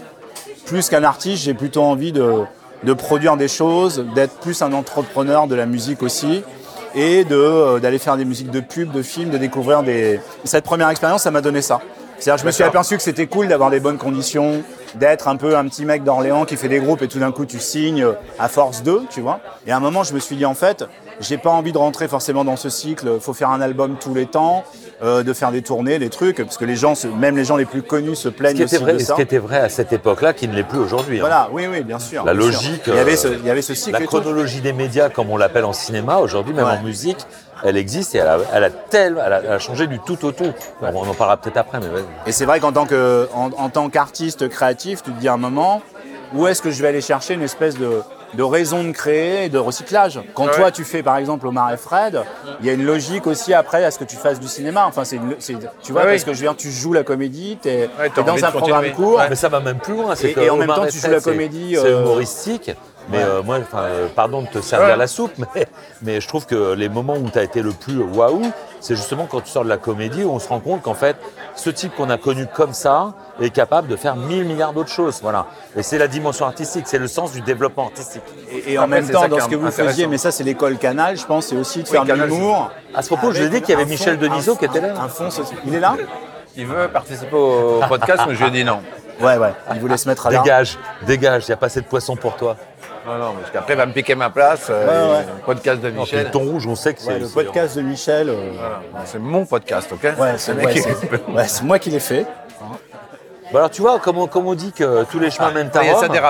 plus qu'un artiste, j'ai plutôt envie de, de produire des choses, d'être plus un entrepreneur de la musique aussi, et de, euh, d'aller faire des musiques de pub, de films, de découvrir des. Cette première expérience, ça m'a donné ça. C'est-à-dire, je me suis D'accord. aperçu que c'était cool d'avoir des bonnes conditions, d'être un peu un petit mec d'Orléans qui fait des groupes et tout d'un coup tu signes à force d'eux, tu vois. Et à un moment, je me suis dit en fait, j'ai pas envie de rentrer forcément dans ce cycle. Faut faire un album tous les temps, euh, de faire des tournées, des trucs, parce que les gens, se- même les gens les plus connus, se Ce plaignent qui, était aussi vrai, de ce ça. qui était vrai à cette époque-là, qui ne l'est plus aujourd'hui. hein. Voilà, oui, oui, bien sûr. La bien sûr. logique, Il y avait euh, ce, il y avait ce cycle. La et tout. chronologie des médias, comme on l'appelle en cinéma, aujourd'hui, même Ouais. en musique, elle existe et elle a, elle a, tel- elle a, elle a changé du tout au tout. Bon, on en parlera peut-être après, mais vas-y. Et c'est vrai qu'en tant que, en, en tant qu'artiste créatif, tu te dis à un moment, où est-ce que je vais aller chercher une espèce de, de raison de créer et de recyclage. Quand Ouais. toi tu fais par exemple Omar et Fred, il y a une logique aussi après à ce que tu fasses du cinéma. Enfin, c'est, une- c'est- tu vois, Ouais, parce oui. que je veux dire, tu joues la comédie, tu es, Ouais, t'as dans envie un de programme continuer. court. Ouais. Mais ça va même plus loin. C'est Et- que et en même Omar temps, et tu joues Fred, la c'est- comédie, C'est euh, humoristique. Mais ouais. euh, moi, enfin, euh, pardon de te servir Ouais. la soupe, mais, mais je trouve que les moments où tu as été le plus waouh, c'est justement quand tu sors de la comédie où on se rend compte qu'en fait, ce type qu'on a connu comme ça est capable de faire mille milliards d'autres choses. Voilà. Et c'est la dimension artistique, c'est le sens du développement artistique. Et, et en Après, même c'est temps, ça dans qui ce est que vous intéressant. faisiez, mais ça c'est l'école Canal, je pense, c'est aussi de Oui, faire de Canal, l'humour. À ce propos, je l'ai avec dit qu'il y avait un Michel fond- Denisot un qui était là. fond- Un fond social. Il est là? Il veut participer au podcast, mais je lui ai dit non. Ouais, ouais. Il voulait se mettre à l'art. Dégage, dégage, il n'y a pas assez de poissons pour toi. Non, non, parce qu'après, il va me piquer ma place. euh, Ouais, ouais. et le podcast de Non, puis Michel. le ton rouge, on sait que c'est. Ouais, le c'est- podcast de Michel. euh, Voilà. C'est mon podcast, ok Ouais, c'est le mec ouais, qui- c'est- ouais, c'est moi qui l'ai fait. Bah alors tu vois, comme on, comme on dit que tous les chemins mènent à Ah, il y a ça Rome, dérape. hein.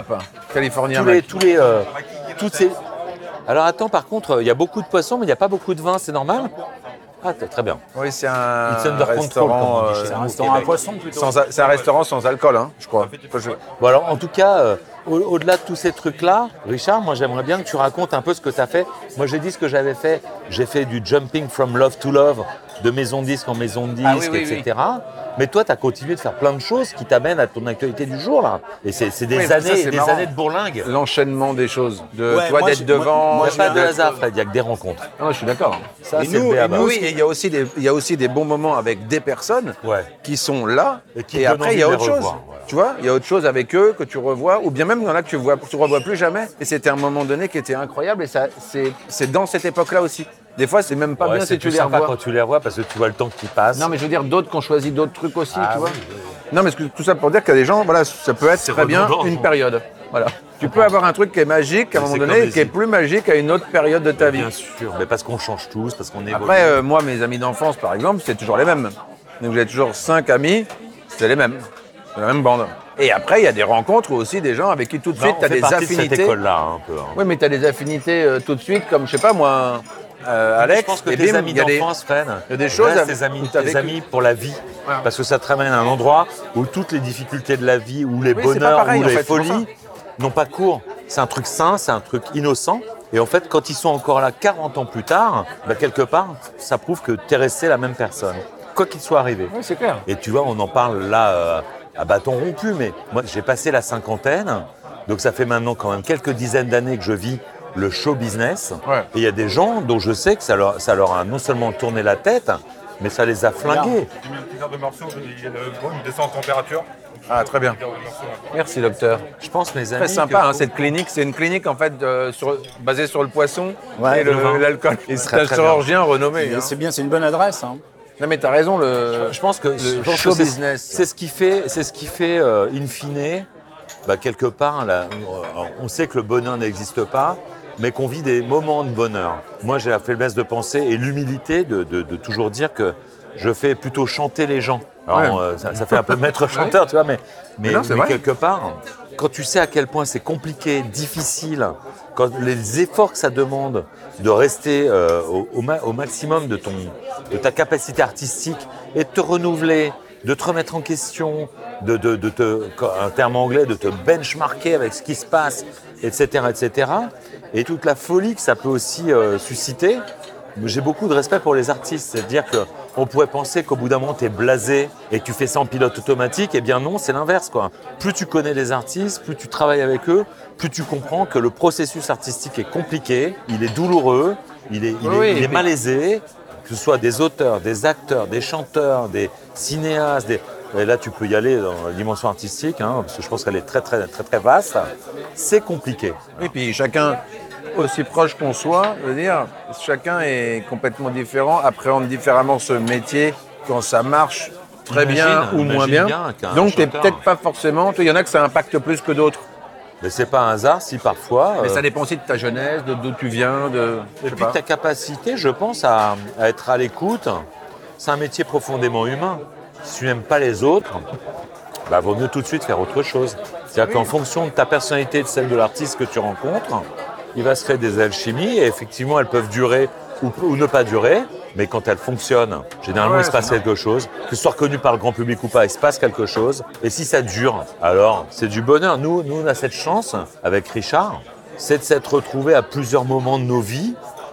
Californien, tous les, mec. tous les, euh, toutes ces. Alors attends, par contre, il y a beaucoup de poissons, mais il n'y a pas beaucoup de vin, c'est normal? Ah, t- très bien. Oui, c'est un It's under control, restaurant. comme on dit euh, chez C'est un nous. restaurant à poisson plutôt. sans a- c'est un restaurant sans alcool, hein, je crois. Je- Bon alors, en tout cas, euh, au- au-delà de tous ces trucs-là, Richard, moi j'aimerais bien que tu racontes un peu ce que tu as fait. Moi j'ai dit ce que j'avais fait. J'ai fait du jumping from love to love, de maison de disque en maison de disque, Ah oui, oui, et cetera. Mais toi, tu as continué de faire plein de choses qui t'amènent à ton actualité du jour, là. Et c'est c'est des Oui, mais ça, années c'est et des marrant. années de bourlingue. L'enchaînement des choses, de Ouais, toi moi, d'être j'ai- devant. moi- Il n'y a pas de de- hasard, Fred, il n'y a que des rencontres. Non, je suis d'accord. Ça, Et c'est nous- le et béaba. nous, Oui, et il y a aussi des, il y a aussi des bons moments avec des personnes Ouais. qui sont là. Et Et, qui donnent après, il y a envie de autre les chose. revoir, voilà. Tu vois, il y a autre chose avec eux que tu revois, ou bien même il y en a que tu vois, tu revois plus jamais. Et c'était un moment donné qui était incroyable. Et ça, c'est, c'est dans cette époque-là aussi. Des fois, c'est même pas Ouais, bien c'est si tu plus les sympa revois. quand tu les revois parce que tu vois le temps qui passe. Non, mais je veux dire, d'autres qui ont choisi d'autres trucs aussi, Ah tu vois. oui, oui, Non, mais ce que- tout ça pour dire qu'il y a des gens, voilà, ça peut être C'est très bien redondant, une non période. Voilà. Tu peux avoir un truc qui est magique à un Mais moment c'est donné comme et les qui est îles. plus magique à une autre période de ta vie. Bien sûr, mais parce qu'on change tous, parce qu'on évolue. Après, euh, moi, mes amis d'enfance, par exemple, c'est toujours les mêmes. Donc j'ai toujours cinq amis, c'est les mêmes. C'est la même bande. Et après, il y a des rencontres où aussi des gens avec qui tout de Non, suite, on tu as fait des partie de cette affinités. école-là, un peu. hein. Oui, mais tu as des affinités euh, tout de suite, comme, je sais pas moi, euh, Alex. Je pense que et tes bim, amis il y a des- d'enfance, Fred, il y a des choses restent avec- tes amis, où t'as tes vécu. amis pour la vie. Parce que ça te ramène à un endroit où toutes les difficultés de la vie, où les Oui, c'est pas bonheurs, pareil, où en les fait, c'est pour folies n'ont pas cours. C'est un truc sain, c'est un truc innocent. Et en fait, quand ils sont encore là quarante ans plus tard, bah, quelque part, ça prouve que tu es resté la même personne, quoi qu'il soit arrivé. Oui, c'est clair. Et tu vois, on en parle là euh, à bâton rompu, mais moi j'ai passé la cinquantaine, donc ça fait maintenant quand même quelques dizaines d'années que je vis le show business. Ouais. Et il y a des gens dont je sais que ça leur, ça leur a non seulement tourné la tête, mais ça les a flingués. J'ai mis un petit verre de morceau, il y a le bon, il descend en température. Ah, très bien. Merci, docteur. Je pense, mes amis. Très sympa, que- hein, cette clinique. C'est une clinique en fait euh, sur- basée sur le poisson Ouais, et le- le vin. l'alcool. Et c'est Très, un très chirurgien renommé. Et hein. c'est bien, c'est une bonne adresse. hein. Non, mais t'as raison. Le... Je pense que, le je pense show que c'est, business. c'est ce qui fait, c'est ce qui fait euh, in fine, bah, quelque part, là, on- on sait que le bonheur n'existe pas, mais qu'on vit des moments de bonheur. Moi, j'ai la faiblesse de penser et l'humilité de, de- de toujours dire que je fais plutôt chanter les gens. Alors, Ouais. euh, ça, ça fait un peu maître chanteur, tu vois, mais, mais, Mais non, c'est mais vrai. quelque part, quand tu sais à quel point c'est compliqué, difficile, quand les efforts que ça demande de rester euh, au, au ma- au maximum de, ton, de ta capacité artistique et de te renouveler, de te remettre en question, de, de, de te, un terme anglais, de te benchmarker avec ce qui se passe, et cetera, et cetera. Et toute la folie que ça peut aussi euh, susciter. J'ai beaucoup de respect pour les artistes, c'est-à-dire qu'on pourrait penser qu'au bout d'un moment, tu es blasé et que tu fais ça en pilote automatique. Eh bien non, c'est l'inverse, quoi. Plus tu connais les artistes, plus tu travailles avec eux, plus tu comprends que le processus artistique est compliqué, il est douloureux, il est, il est, Oui, il est mais- malaisé, que ce soit des auteurs, des acteurs, des chanteurs, des cinéastes, des... Et là, tu peux y aller dans la dimension artistique, hein, parce que je pense qu'elle est très, très, très, très vaste. C'est compliqué. Et puis chacun, aussi proche qu'on soit, je veux dire, chacun est complètement différent, appréhende différemment ce métier quand ça marche très Imagine, bien ou imagine moins bien. bien qu'un Donc tu n'es chanteur- peut-être pas forcément. Il y en a que ça impacte plus que d'autres. Mais c'est pas un hasard si parfois. Mais euh, ça dépend aussi de ta jeunesse, de d'où tu viens, de. je Et sais puis pas. ta capacité, je pense, à, à être à l'écoute, c'est un métier profondément humain. Si tu n'aimes pas les autres, bah, vaut mieux tout de suite faire autre chose. C'est-à-dire qu'en fonction de ta personnalité et de celle de l'artiste que tu rencontres, il va se créer des alchimies et effectivement elles peuvent durer ou, ou ne pas durer, mais quand elles fonctionnent, généralement Ouais, il se passe c'est quelque chose. Que ce soit reconnu par le grand public ou pas, il se passe quelque chose. Et si ça dure, alors c'est du bonheur. Nous, nous on a cette chance avec Richard, c'est de s'être retrouvés à plusieurs moments de nos vies.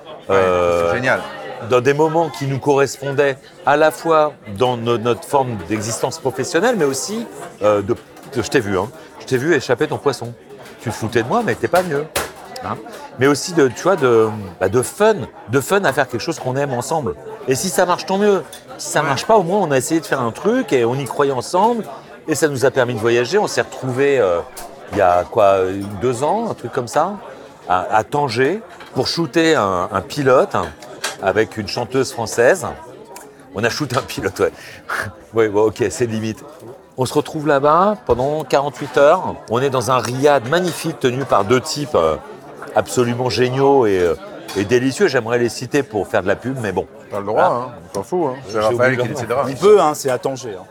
euh, C'est génial. dans des moments qui nous correspondaient à la fois dans no- notre forme d'existence professionnelle, mais aussi euh, de, de- je t'ai vu, hein, je t'ai vu échapper ton poisson. Tu te foutais de moi, mais t'es pas mieux. Hein. Mais aussi de, tu vois, de, bah, de fun, de fun à faire quelque chose qu'on aime ensemble. Et si ça marche, tant mieux. Si ça marche pas, au moins on a essayé de faire un truc et on y croyait ensemble. Et ça nous a permis de voyager. On s'est retrouvés euh, il y a quoi, deux ans, un truc comme ça, à, à Tanger pour shooter un, un pilote avec une chanteuse française. On a shooté un pilote, ouais. Oui, bon, ok, c'est limite. On se retrouve là-bas pendant quarante-huit heures. On est dans un riad magnifique tenu par deux types euh, absolument géniaux et, euh, et délicieux. J'aimerais les citer pour faire de la pub, mais bon. T'as le droit, Ah. hein. On s'en fout. Hein. C'est J'ai Raphaël oublié qui leur nom. décidera. On peut, hein, c'est à Tanger. hein.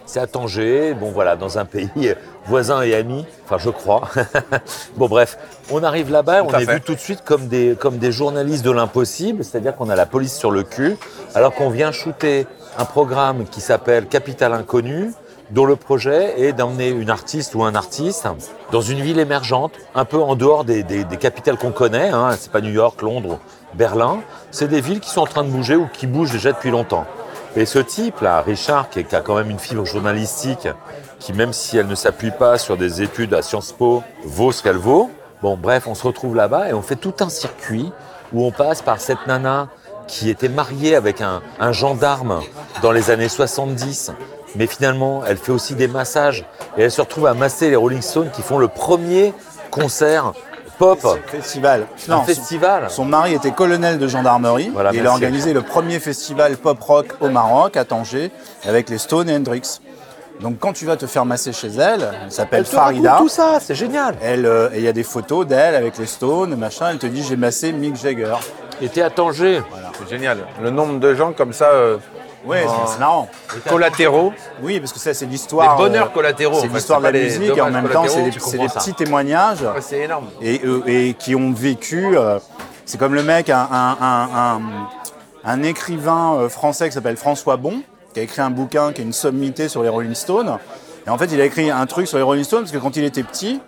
C'est à Tanger, bon voilà, dans un pays voisin et ami, enfin je crois. Bon bref, on arrive là-bas, on est vu tout de suite comme des, comme des journalistes de l'impossible, c'est-à-dire qu'on a la police sur le cul, alors qu'on vient shooter un programme qui s'appelle Capitale Inconnue, dont le projet est d'emmener une artiste ou un artiste dans une ville émergente, un peu en dehors des, des, des capitales qu'on connaît, hein. C'est pas New York, Londres, Berlin, c'est des villes qui sont en train de bouger ou qui bougent déjà depuis longtemps. Et ce type-là, Richard, qui a quand même une fibre journalistique, qui même si elle ne s'appuie pas sur des études à Sciences Po, vaut ce qu'elle vaut. Bon, bref, on se retrouve là-bas et on fait tout un circuit où on passe par cette nana qui était mariée avec un, un gendarme dans les années soixante-dix, mais finalement, elle fait aussi des massages et elle se retrouve à masser les Rolling Stones qui font le premier concert pop. Festival. Un Non, festival. Son, son mari était colonel de gendarmerie. Voilà, et il a merci. organisé le premier festival pop-rock au Maroc, à Tanger, avec les Stones et Hendrix. Donc quand tu vas te faire masser chez elle, elle s'appelle Elle te Farida. raconte tout ça, c'est génial. Elle, euh, et il y a des photos d'elle avec les Stones, machin. Elle te dit j'ai massé Mick Jagger. Et t'es à Tanger. C'est génial. Le nombre de gens comme ça, euh, Oui, c'est- c'est marrant. collatéraux, Oui, parce que ça c'est les l'histoire. bonheurs euh, collatéraux. C'est en fait, l'histoire de pas la les musique et en dommages même temps c'est collatéraux, des, tu c'est comprends des ça. petits témoignages. Ouais, c'est énorme. et, euh, et qui ont vécu. euh, c'est comme le mec, un, un, un, un, un écrivain euh, français qui s'appelle François Bon, qui a écrit un bouquin qui est une sommité sur les Rolling Stones. Et en fait, il a écrit un truc sur les Rolling Stones parce que quand il était petit,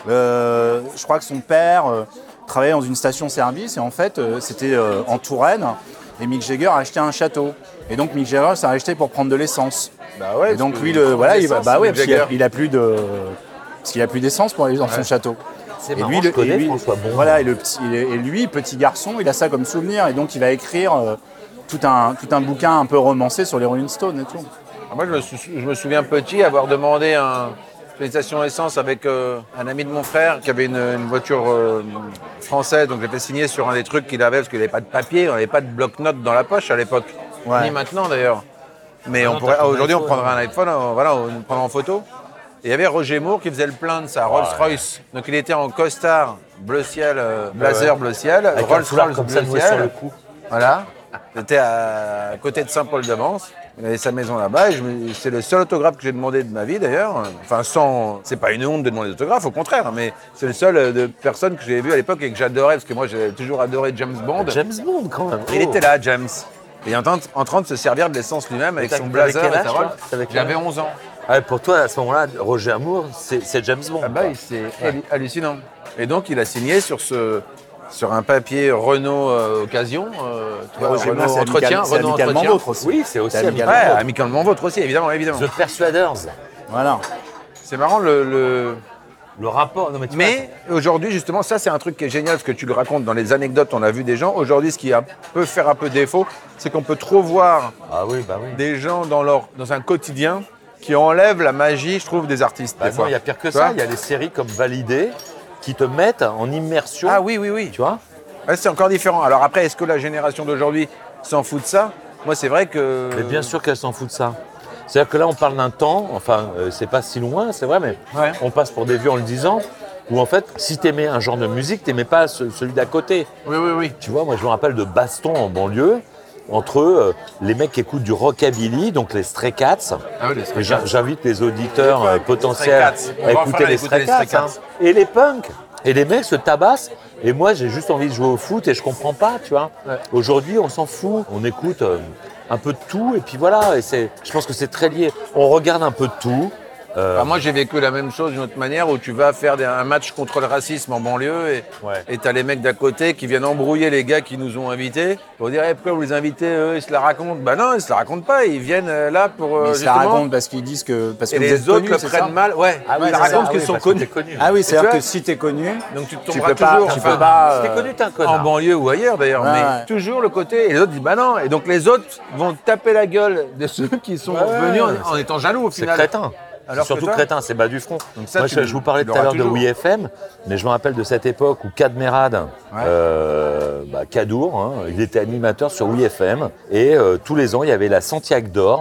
euh, je crois que son père euh, travaillait dans une station-service et en fait, euh, c'était euh, en Touraine. Et Mick Jagger a acheté un château. Et donc Mick Jagger s'est acheté pour prendre de l'essence. Bah ouais, Et donc parce que lui, il le, prend voilà, de il, va- l'essence, bah ouais, Mick parce qu'il a, Jagger. il a plus de, parce qu'il a plus d'essence pour aller dans son château. C'est Et marrant, lui, je le- connais et lui- François Bon. Voilà, et, le petit, il est- et lui, petit garçon, il a ça comme souvenir, et donc il va écrire euh, tout, un, tout un bouquin un peu romancé sur les Rolling Stones et tout. Moi, je me, sou- je me souviens petit avoir demandé un, une station essence avec euh, un ami de mon frère qui avait une, une voiture euh, française, donc j'ai fait signer sur un des trucs qu'il avait parce qu'il n'avait pas de papier, on n'avait pas de bloc-notes dans la poche à l'époque, Ouais. ni maintenant d'ailleurs. Mais Ah on non, pourrait, t'as ton aujourd'hui, on iPhone. prendrait un iPhone, on, voilà, on le prendrait en photo. Et il y avait Roger Moore qui faisait le plein de sa Rolls-Royce. Donc il était en costard bleu ciel, euh, blazer bleu ciel, Avec un foulard Rolls-Royce comme ça bleu noué sur le ciel. cou. Voilà. J'étais à, à côté de Saint-Paul-de-Vence. Il avait sa maison là-bas et je me- c'est le seul autographe que j'ai demandé de ma vie d'ailleurs. Enfin, sans. C'est pas une honte de demander d'autographe, au contraire, mais c'est le seul euh, de personne que j'ai vu à l'époque et que j'adorais parce que moi j'ai toujours adoré James Bond. James Bond quand même. Il était là, James. Et il est en train, de, en train de se servir de l'essence lui-même avec T'as- son t'avais blazer quel et âge, sa toi Rolls. T'avais quel J'avais onze ans. Ah, pour toi, à ce moment-là, Roger Moore, c'est c'est James Bond. Ah bah quoi. oui, c'est hallu- hallucinant. Et donc il a signé sur ce. Sur un papier Renault euh, Occasion, euh, tu vois, Roger Renault Moore, c'est Entretien, amical- c'est Renault amicalement Entretien. vôtre aussi. Oui, c'est aussi C'est amicalement Ouais, vôtre. amicalement vôtre aussi, évidemment, évidemment. The Persuaders. Voilà. C'est marrant le- le... Le rapport. Non, mais tu Mais aujourd'hui, justement, ça, c'est un truc qui est génial, parce que tu le racontes dans les anecdotes, on a vu des gens. Aujourd'hui, ce qui a- peut faire un peu défaut, c'est qu'on peut trop voir vois- Ah oui, bah oui. des gens dans, leur, dans un quotidien qui enlèvent la magie, je trouve, des artistes. Bah des non, fois. il y a pire que Tu vois ça. Il y a des séries comme Validé qui te mettent en immersion. Ah oui, oui, oui. Tu vois. Ouais, c'est encore différent. Alors après, est-ce que la génération d'aujourd'hui s'en fout de ça? Moi, c'est vrai que... Mais bien sûr qu'elle s'en fout de ça. C'est-à-dire que là, on parle d'un temps, enfin, euh, c'est pas si loin, c'est vrai, mais Ouais. on passe pour des vieux en le disant, où en fait, si t'aimais un genre de musique, t'aimais pas ce- celui d'à côté. Oui, oui, oui. Tu vois, moi, je me rappelle de baston en banlieue entre euh, les mecs qui écoutes du rockabilly, donc les Stray Cats. Ah oui, les Stray Et j'in- Cats. J'invite les auditeurs euh, potentiels Stray Cats. On à va écouter enfin les écouter Stray les Cats. Stray Cats. hein. Et les punks. Et les mecs se tabassent. Et moi, j'ai juste envie de jouer au foot et je comprends pas, tu vois. Ouais. Aujourd'hui, on s'en fout. On écoute euh, un peu de tout et puis voilà. Et c'est, je pense que c'est très lié. On regarde un peu de tout. Euh, Ah, moi, j'ai vécu la même chose d'une autre manière où tu vas faire des- un match contre le racisme en banlieue et Ouais. et t'as les mecs d'à côté qui viennent embrouiller les gars qui nous ont invités pour dire Eh, pourquoi vous les invitez, eux, ils se la racontent. Bah non, ils se la racontent pas, ils viennent euh, là pour. euh, Mais ils se la justement- racontent parce qu'ils disent que. Parce que Et vous les êtes autres connus, le c'est prennent ça mal. Ouais, Ah ouais, ils la c'est racontent ça, qu'ils oui, sont parce que connus. t'es connu. Ah oui, tu c'est-à-dire vois- que si t'es connu, Donc tu tu tomberas peux pas, toujours. tu enfin, peux pas. Si t'es euh, connu, t'es un en connard. banlieue ou ailleurs d'ailleurs, Ouais, mais ouais. toujours le côté. Et les autres disent bah non. Et donc les autres vont taper la gueule de ceux qui sont Ouais, venus en, c'est- en étant jaloux au C'est final. crétin. Alors C'est surtout que toi- crétin, c'est bas du front. Donc ça, Moi, tu je, le- je vous parlais tu tout à l'auras l'heure de toujours. W F M, mais je me rappelle de cette époque où Cadmerad, Ouais. euh, bah, Cadour, hein, il était animateur sur W F M et euh, tous les ans, il y avait la Santiago d'Or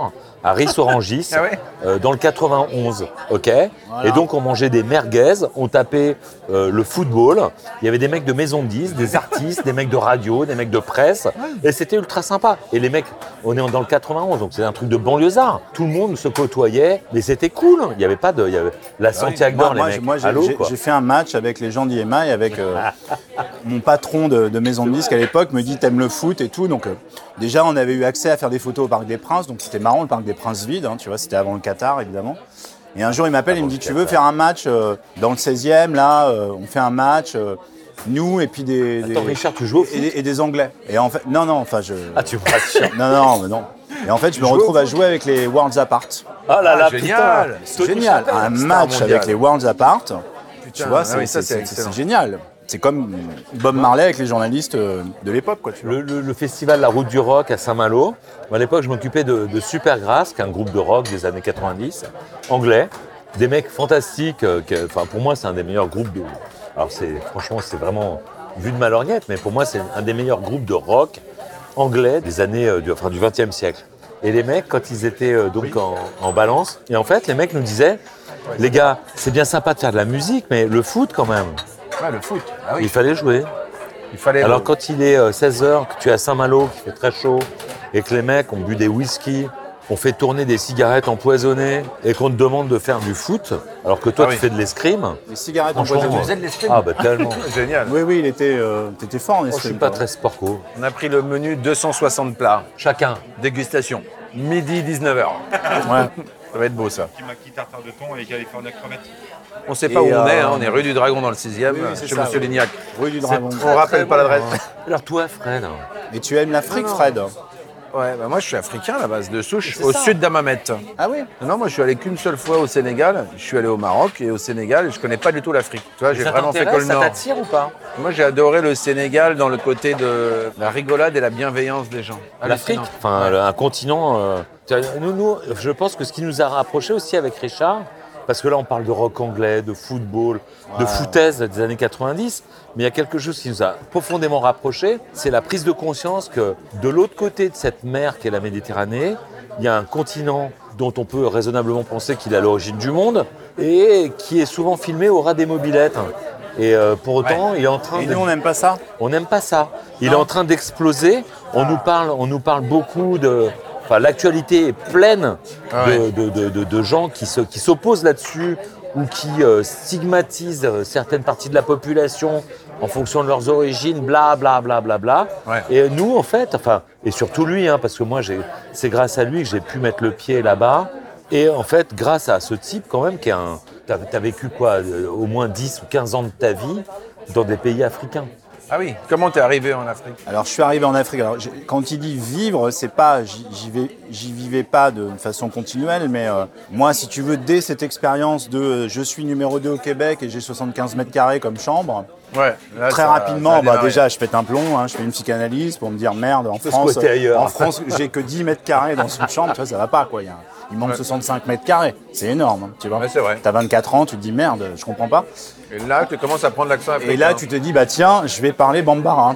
à Ris-Orangis, Ah ouais euh, dans le quatre-vingt-onze, ok. Et donc on mangeait des merguez, on tapait euh, le football. Il y avait des mecs de maison de disques, des artistes, des mecs de radio, des mecs de presse, et c'était ultra sympa. Et les mecs, on est dans le quatre-vingt-onze, donc c'est un truc de banlieusard. Tout le monde se côtoyait, mais c'était cool. Il n'y avait pas de, il y avait la Santiago, Moi, les moi, mecs. moi, j'ai, Allô, j'ai- quoi. j'ai fait un match avec les gens d'I M I, avec euh, mon patron de, de maison de disques à l'époque me dit t'aimes le foot et tout. Donc euh, déjà on avait eu accès à faire des photos au Parc des Princes, donc c'était marrant le Parc des Princes vide, hein, tu vois, c'était avant le Qatar évidemment. Et un jour il m'appelle, il me dit tu veux faire un match euh, dans le seizième, là, euh, on fait un match, euh, nous et puis des, Attends, des- Richard, tu joues au foot? et, des- et des Anglais. Et en fait, non non, enfin je, Ah, tu me rassures. non non, mais non. Et en fait je me joues au retrouve à foot jouer avec les Worlds Apart. Oh là là, Ah, génial. putain. Génial, un match mondial. avec les Worlds Apart. Tu vois, ah c'est, oui, ça, c'est- c'est c'est- excellent. c'est génial. C'est comme Bob Marley avec les journalistes euh, de l'époque, quoi. Tu vois. Le, le- le festival La Route du Rock à Saint-Malo. À l'époque, je m'occupais de, de Supergrass, qui est un groupe de rock des années quatre-vingt-dix, anglais. Des mecs fantastiques. euh, que- Enfin, pour moi, c'est un des meilleurs groupes de. Alors, c'est, franchement, c'est vraiment vu de ma lorgnette, mais pour moi, c'est un des meilleurs groupes de rock anglais des années euh, du, enfin, du vingtième siècle. Et les mecs, quand ils étaient euh, donc en, en balance, et en fait, les mecs nous disaient, les gars, c'est bien sympa de faire de la musique, mais le foot quand même, Ouais, le foot. Ah oui. il fallait jouer. Il fallait. Alors quand il est euh, seize heures, que tu es à Saint-Malo, qu'il fait très chaud, et que les mecs ont bu des whisky, on fait tourner des cigarettes empoisonnées, et qu'on te demande de faire du foot, alors que toi Ah tu oui. fais de l'escrime, Les cigarettes franchement, empoisonnées. faisais de l'escrime. ah bah tellement. Génial. Oui, oui, il était, euh, t'étais fort en Moi, je escrime. suis pas toi. très sporco. On a pris le menu deux cent soixante plats. Chacun. Dégustation. Midi, dix-neuf heures. Ouais. Ça va être beau ça. Qui maquille tartare de thon avec California crevette. On sait pas Et, où on est, euh, hein, on est rue du Dragon dans le sixième, Oui, oui, c'est chez ça, Monsieur oui. Lignac. Rue du Dragon. On rappelle pas l'adresse. Alors toi, Fred, Et tu aimes l'Afrique, Fred? Ouais, bah moi je suis africain à la base, de souche, C'est au ça. sud d'Hammamet. Ah oui. Non, moi je suis allé qu'une seule fois au Sénégal. Je suis allé au Maroc et au Sénégal, et je connais pas du tout l'Afrique. Tu vois, j'ai ça vraiment fait que le t'intéresse, ça Nord. t'attire ou pas? Moi j'ai adoré le Sénégal dans le côté de la rigolade et la bienveillance des gens. L'Afrique, Hallucinant. enfin un continent. euh, nous, nous, je pense que ce qui nous a rapprochés aussi avec Richard, parce que là on parle de rock anglais, de football, de foutaise des années quatre-vingt-dix, mais il y a quelque chose qui nous a profondément rapprochés, c'est la prise de conscience que de l'autre côté de cette mer qu'est la Méditerranée, il y a un continent dont on peut raisonnablement penser qu'il est à l'origine du monde et qui est souvent filmé au ras des mobylettes. Et euh, pour autant, il est en train Et de... nous, on n'aime pas ça. On n'aime pas ça. Il est en train d'exploser. On nous parle, on nous parle beaucoup de. Enfin, l'actualité est pleine Ah de, ouais. de- de- de- de gens qui, se, qui s'opposent là-dessus ou qui euh, stigmatisent euh, certaines parties de la population en fonction de leurs origines, bla bla bla bla bla. Ouais. Et nous, en fait, enfin, et surtout lui, hein, parce que moi, j'ai, c'est grâce à lui que j'ai pu mettre le pied là-bas. Et en fait, grâce à ce type, quand même, qui est un. T'as, t'as vécu quoi, euh, au moins dix ou quinze ans de ta vie dans des pays africains. Ah oui, comment t'es arrivé en Afrique? Alors, je suis arrivé en Afrique. Alors, j'ai- quand il dit vivre, c'est pas, j'y, j'y vais, j'y vivais pas de façon continuelle, mais euh, moi, si tu veux, dès cette expérience de, euh, je suis numéro deux au Québec et j'ai soixante-quinze mètres carrés comme chambre. Ouais. là, Très ça- ça rapidement, a bah, démarré. déjà, je pète un plomb, hein, je fais une psychanalyse pour me dire merde, en Faut France, squatter ailleurs. en France, j'ai que dix mètres carrés dans une chambre, tu vois, ça va pas, quoi. Il, y a- il manque soixante-cinq mètres carrés, c'est énorme, hein, tu vois. Ouais, c'est vrai. T'as vingt-quatre ans, tu te dis merde, je comprends pas. Et là, tu commences à prendre l'accent africain. Et là, tu te dis, bah tiens, je vais parler bambara.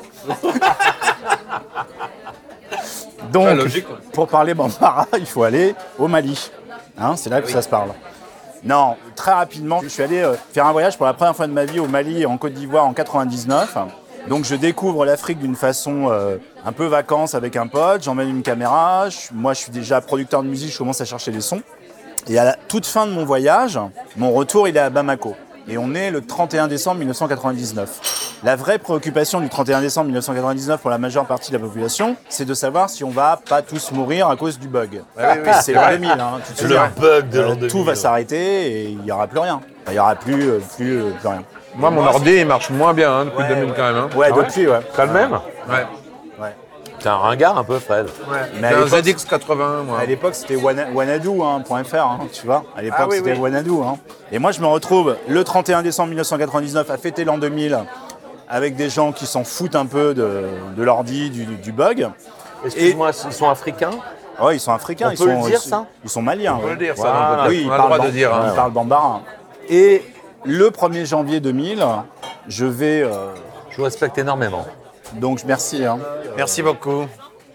Donc, Ouais, logique. pour parler bambara, il faut aller au Mali. Hein, c'est là que ça se parle. Non, très rapidement, je suis allé euh, faire un voyage pour la première fois de ma vie au Mali et en Côte d'Ivoire en quatre-vingt-dix-neuf. Donc je découvre l'Afrique d'une façon euh, un peu vacances avec un pote, j'emmène une caméra, je- moi je suis déjà producteur de musique, je commence à chercher des sons. Et à la toute fin de mon voyage, mon retour il est à Bamako. Et on est le trente et un décembre mille neuf cent quatre-vingt-dix-neuf. La vraie préoccupation du trente et un décembre mille neuf cent quatre-vingt-dix-neuf pour la majeure partie de la population, c'est de savoir si on va pas tous mourir à cause du bug. oui, oui, c'est l'an deux mille, hein, tu te Le souviens. bug de Euh, l'an deux mille. Tout va s'arrêter et il n'y aura plus rien. Enfin, il n'y aura plus, euh, plus, euh, plus rien. Moi, mon ordi, il marche moins bien hein, depuis Ouais, deux mille ouais. quand même. Hein. Ouais, Ah ouais depuis, ouais. T'as le même? Ouais. T'es un ringard un peu, Fred. Mais à J'ai un l'époque, Z X quatre-vingts, moi. à l'époque, c'était Wana- wanadoo point F R, hein, tu vois. À l'époque, Ah oui, c'était oui. Wanadoo. Hein. Et moi, je me retrouve le trente et un décembre mille neuf cent quatre-vingt-dix-neuf à fêter l'an deux mille avec des gens qui s'en foutent un peu de, de l'ordi, du, du bug. Excuse-moi, ils sont africains? Ouais, ils sont africains. On ils peut sont, le dire, ils, ça Ils sont maliens. On peut ouais. le dire, ça, Voilà. dans le podcast. Oui, on ils a le parlent, droit de ban- dire. hein. ils parlent bambara. Et le premier janvier deux mille, je vais... euh, Je vous respecte énormément. donc, merci. Hein. Merci beaucoup.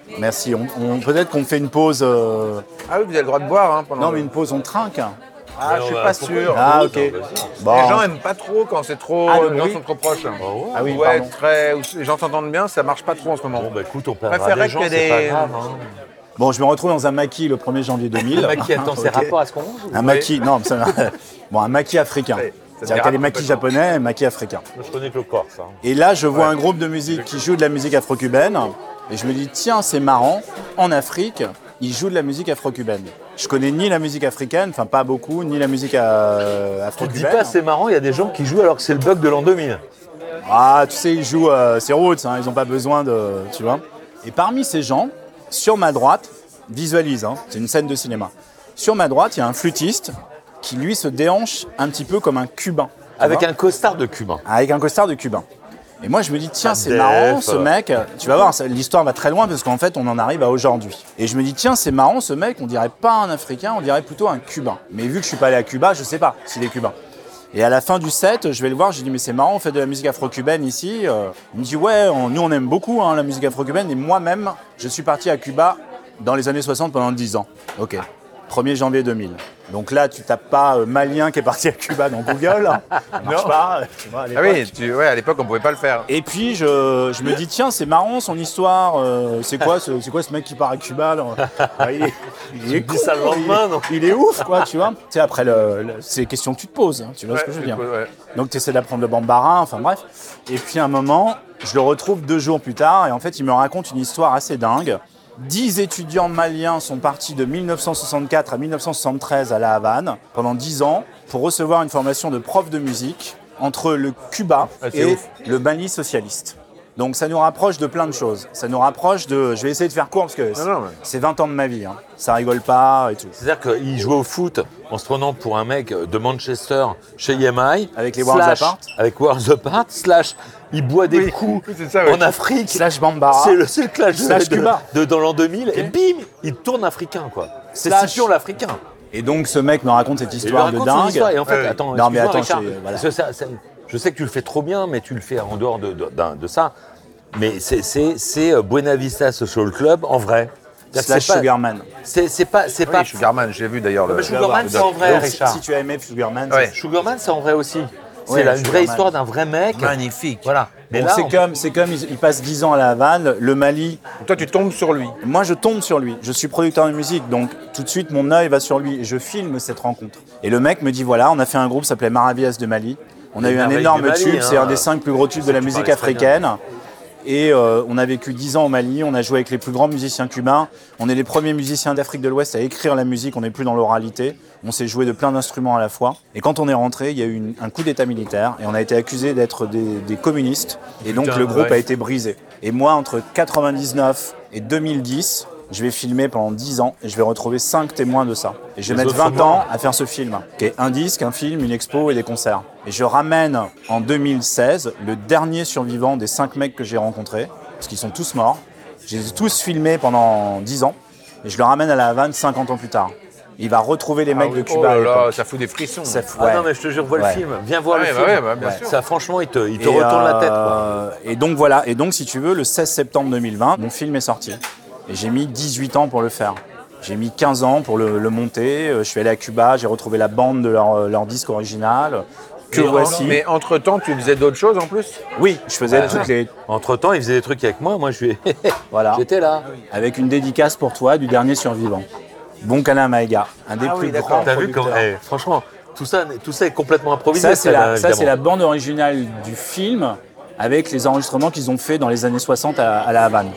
Merci. On, on- peut-être qu'on fait une pause. euh, Ah oui, vous avez le droit de boire hein, pendant. Non, le- mais une pause, on trinque. Ah, je suis pas sûr. Ah, ok. Bon. Les gens aiment pas trop quand c'est trop. Ah, le les gens bruit. sont trop proches. Ah oui, ouais, pardon. très. où les gens s'entendent bien, ça marche pas trop en ce moment. Bon, bah écoute, on Je perdra préférerais des gens, que c'est des- pas grave. Hein. Bon, je me retrouve dans un maquis le premier janvier deux mille. Le maquis, attends, c'est Ok. rapport à ce qu'on mange ou- Un maquis, non, mais ça n'a- bon, un maquis africain. Ouais, ça C'est-à-dire qu'il y a les dérape maquis complètement. japonais et les maquis africains. Moi, je connais que le Corse. Hein. Et là, je vois un groupe de musique qui joue de la musique afro-cubaine. Et je me dis, tiens, c'est marrant, en Afrique, ils jouent de la musique afro-cubaine. Je connais ni la musique africaine, enfin pas beaucoup, ni la musique euh, Tu te dis afro-cubaine. pas, c'est marrant, il y a des gens qui jouent alors que c'est le bug de l'an deux mille. Ah, tu sais, ils jouent, euh, c'est roots, hein, ils n'ont pas besoin de. Tu vois. Et parmi ces gens, sur ma droite, visualise, hein, c'est une scène de cinéma. Sur ma droite, il y a un flûtiste qui, lui, se déhanche un petit peu comme un cubain. tu Avec vois. un costard de cubain. Avec un costard de cubain. Et moi, je me dis, tiens, Ah, c'est def. marrant, ce mec. Tu vas voir, ça- l'histoire va très loin parce qu'en fait, on en arrive à aujourd'hui. Et je me dis, tiens, c'est marrant, ce mec, on dirait pas un Africain, on dirait plutôt un Cubain. Mais vu que je suis pas allé à Cuba, je sais pas s'il est cubain. Et à la fin du set, je vais le voir, je lui dis, mais c'est marrant, on fait de la musique afro-cubaine ici. Euh, Il me dit, ouais, on- nous, on aime beaucoup hein, la musique afro-cubaine. Et moi-même, je suis parti à Cuba dans les années soixante pendant dix ans. Ok. premier janvier deux mille. Donc là, tu tapes pas euh, Malien qui est parti à Cuba dans Google. Ça marche pas. tu vois, à Ah l'époque. oui, tu, ouais, à l'époque, on pouvait pas le faire. Et puis je, je me dis tiens c'est marrant son histoire, euh, c'est quoi ce c'est quoi ce mec qui part à Cuba là Ah, il est, il est Tu dis ça le lendemain, non? il, il est ouf quoi tu vois. Tu sais après le, le- c'est les questions que tu te poses, hein, tu vois ce que je veux dire. Ouais. Donc tu essaies d'apprendre le bambara, enfin bref. Et puis à un moment, je le retrouve deux jours plus tard et en fait il me raconte une histoire assez dingue. Dix étudiants maliens sont partis de mille neuf cent soixante-quatre à mille neuf cent soixante-treize à La Havane pendant dix ans pour recevoir une formation de prof de musique entre le Cuba Ah, c'est et ouf. le Mali socialiste. Donc ça nous rapproche de plein de choses. Ça nous rapproche de... Je vais essayer de faire court parce que c'est- non, mais- c'est vingt ans de ma vie. Hein. Ça rigole pas et tout. C'est-à-dire qu'il jouait au foot en se prenant pour un mec de Manchester chez E M I. Avec les Worlds slash- Apart. Avec Worlds Apart, slash, il boit des Oui, coups oui, c'est ça, oui. en Afrique. Slash Bambara. C'est le, c'est le clash de- Slash de, Cuba. de- dans l'an deux mille. Et bim, il tourne africain, quoi. C'est Slash- Scipion l'Africain. Et donc ce mec me raconte cette Et il histoire lui de raconte son dingue. histoire. Et en fait, Ouais, ouais. attends, Non, mais excuse-moi, attends, Richard, je- voilà. parce que ça- ça- je sais que tu le fais trop bien, mais tu le fais en dehors de, de, d'un- de ça. Mais c'est, c'est, c'est euh, Buena Vista Social Club en vrai. C'est-à-dire que Slash c'est pas- Sugarman. C'est, c'est pas, c'est Oui, pas. Sugarman, j'ai vu d'ailleurs le. Mais Sugarman, c'est en vrai, Donc, Richard. si tu as aimé Sugarman, Ouais. c'est- Sugarman, c'est en vrai aussi. C'est Ouais, la- une vraie Sugarman. histoire d'un vrai mec. Magnifique. Voilà. Mais Bon, là, c'est on- comme, c'est comme il, il passe dix ans à La Havane, le Mali. Toi, tu tombes sur lui. Moi, je tombe sur lui. Je suis producteur de musique, donc tout de suite, mon œil va sur lui et je filme cette rencontre. Et le mec me dit voilà, on a fait un groupe qui s'appelait Maravillas de Mali. On a Les eu un merveilles énorme du Mali, tube, hein. c'est un des cinq plus gros tubes de la Tu musique parlais très bien. africaine. Et euh, on a vécu dix ans au Mali, on a joué avec les plus grands musiciens cubains. On est les premiers musiciens d'Afrique de l'Ouest à écrire la musique, on n'est plus dans l'oralité. On s'est joué de plein d'instruments à la fois. Et quand on est rentré, il y a eu une- un coup d'état militaire et on a été accusé d'être des, des communistes. Et donc Putain, le groupe ouais. a été brisé. Et moi, entre quatre-vingt-dix-neuf et deux mille dix, je vais filmer pendant dix ans et je vais retrouver cinq témoins de ça. Et je vais Les mettre autres vingt sont ans morts. à faire ce film, qui est un disque, un film, une expo et des concerts. Et je ramène en deux mille seize le dernier survivant des cinq mecs que j'ai rencontrés, parce qu'ils sont tous morts. Je les ai tous filmés pendant dix ans et je le ramène à La Havane cinquante ans plus tard. Il va retrouver les mecs Ah oui. de Cuba à Oh là là, l'époque. ça fout des frissons. Ça fout- Ah ouais. non, mais je te jure, vois Ouais. le film. Viens voir Ouais, le bah film. ouais, bah, bien Ouais. sûr. Ça, franchement, il te, il te Et, retourne la tête, quoi. euh, Et donc voilà, et donc si tu veux, le seize septembre deux mille vingt, mon film est sorti. Et j'ai mis dix-huit ans pour le faire. J'ai mis quinze ans pour le, le monter. Euh, Je suis allé à Cuba, j'ai retrouvé la bande de leur, euh, leur disque original. Que Mais en- voici. Mais entre-temps, tu faisais d'autres choses en plus. Oui, je faisais Ouais. toutes les. Entre-temps, il faisait des trucs avec moi. Moi, je suis... Voilà. j'étais là. Avec une dédicace pour toi du dernier survivant. Bonkana Maïga, un des Ah plus oui, d'accord. grands T'as vu producteurs. comment... eh, franchement, tout ça, tout ça est complètement improvisé. Ça, c'est là, la, ça, c'est la évidemment. bande originale du film avec les enregistrements qu'ils ont fait dans les années soixante à, à La Havane.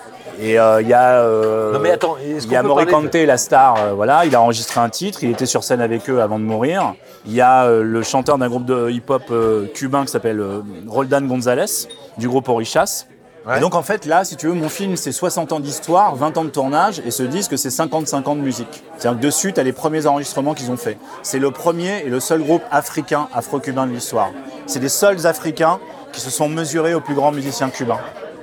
Et euh, il y a, euh, Non, mais attends, est-ce il y a qu'on peut parler Morikante, la star, euh, voilà, il a enregistré un titre, il était sur scène avec eux avant de mourir. Il y a euh, le chanteur d'un groupe de hip-hop euh, cubain qui s'appelle euh, Roldan González, du groupe Orishas. Ouais. Et donc en fait là, si tu veux, mon film c'est soixante ans d'histoire, vingt ans de tournage, et ce disque c'est cinquante-cinq ans de musique. C'est-à-dire que dessus, tu as les premiers enregistrements qu'ils ont faits. C'est le premier et le seul groupe africain, afro-cubain de l'histoire. C'est les seuls Africains qui se sont mesurés aux plus grands musiciens cubains.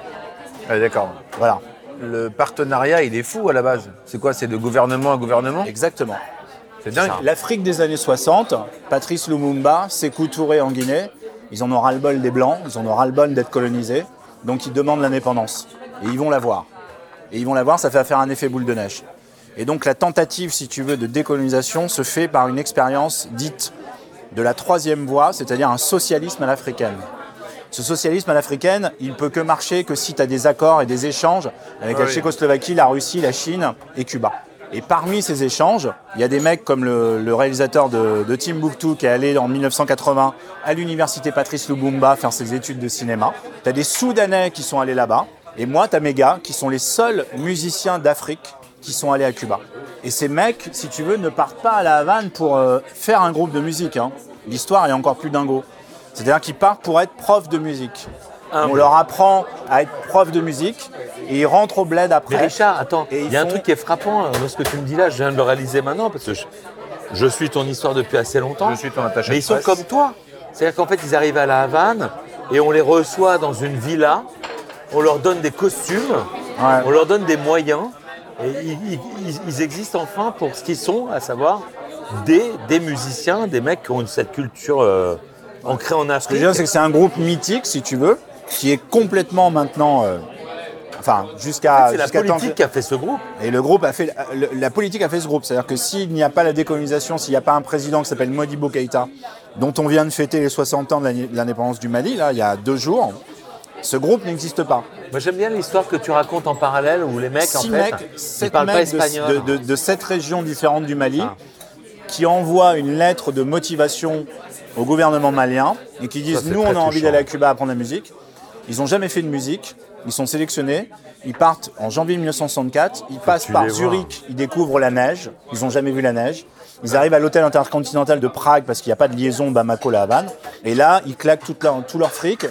Ah, d'accord. Voilà, Le partenariat, il est fou à la base. C'est quoi? C'est de gouvernement à gouvernement? exactement. C'est dingue. L'Afrique des années soixante, Patrice Lumumba, Sékou Touré en Guinée, ils en ont ras-le-bol des Blancs, ils en ont ras-le-bol d'être colonisés, donc ils demandent l'indépendance. Et ils vont l'avoir. et ils vont la voir, ça fait faire un effet boule de neige. Et donc la tentative, si tu veux, de décolonisation se fait par une expérience dite de la troisième voie, c'est-à-dire un socialisme à l'africaine. Ce socialisme à l'africaine, il ne peut que marcher que si tu as des accords et des échanges avec la Tchécoslovaquie, la Russie, la Chine et Cuba. Et parmi ces échanges, il y a des mecs comme le, le réalisateur de, de Timbuktu qui est allé en mille neuf cent quatre-vingts à l'université Patrice Lumumba faire ses études de cinéma. Tu as des Soudanais qui sont allés là-bas. Et moi, tu as mes gars qui sont les seuls musiciens d'Afrique qui sont allés à Cuba. Et ces mecs, si tu veux, ne partent pas à la Havane pour euh, faire un groupe de musique. Hein. L'histoire est encore plus dingo. C'est-à-dire qu'ils partent pour être profs de musique. Ah, On oui. leur apprend à être prof de musique et ils rentrent au bled après. Mais Richard, attends, il y a font... un truc qui est frappant dans ce que tu me dis là, je viens de le réaliser maintenant parce que je, je suis ton histoire depuis assez longtemps. Je suis ton attaché Mais de ils sont presse. comme toi. C'est-à-dire qu'en fait, ils arrivent à la Havane et on les reçoit dans une villa, on leur donne des costumes, ouais. on leur donne des moyens et ils, ils, ils existent enfin pour ce qu'ils sont, à savoir des, des musiciens, des mecs qui ont cette culture euh, ancrée en Afrique. Ce que je veux dire, c'est que c'est un groupe mythique, si tu veux, qui est complètement maintenant, euh, enfin jusqu'à. En fait, c'est jusqu'à la politique temps... qui a fait ce groupe. Et le groupe a fait, le, la politique a fait ce groupe, c'est-à-dire que s'il n'y a pas la décolonisation, s'il n'y a pas un président qui s'appelle Modibo Keïta, dont on vient de fêter les soixante ans de l'indépendance du Mali, là, il y a deux jours, ce groupe n'existe pas. Moi, j'aime bien l'histoire que tu racontes en parallèle où les mecs, Six en fait, mecs, ils sept parlent pas mecs espagnol. de, de, de, de sept régions différentes du Mali ah. qui envoient une lettre de motivation au gouvernement malien et qui disent « Nous, on a envie d'aller à Cuba apprendre la musique ». Ils n'ont jamais fait de musique, ils sont sélectionnés, ils partent en janvier mille neuf cent soixante-quatre, ils passent par Zurich, ils découvrent la neige, ils n'ont jamais vu la neige. Ils arrivent à l'hôtel intercontinental de Prague parce qu'il n'y a pas de liaison Bamako-La Havane. Et là, ils claquent toute leur, tout leur fric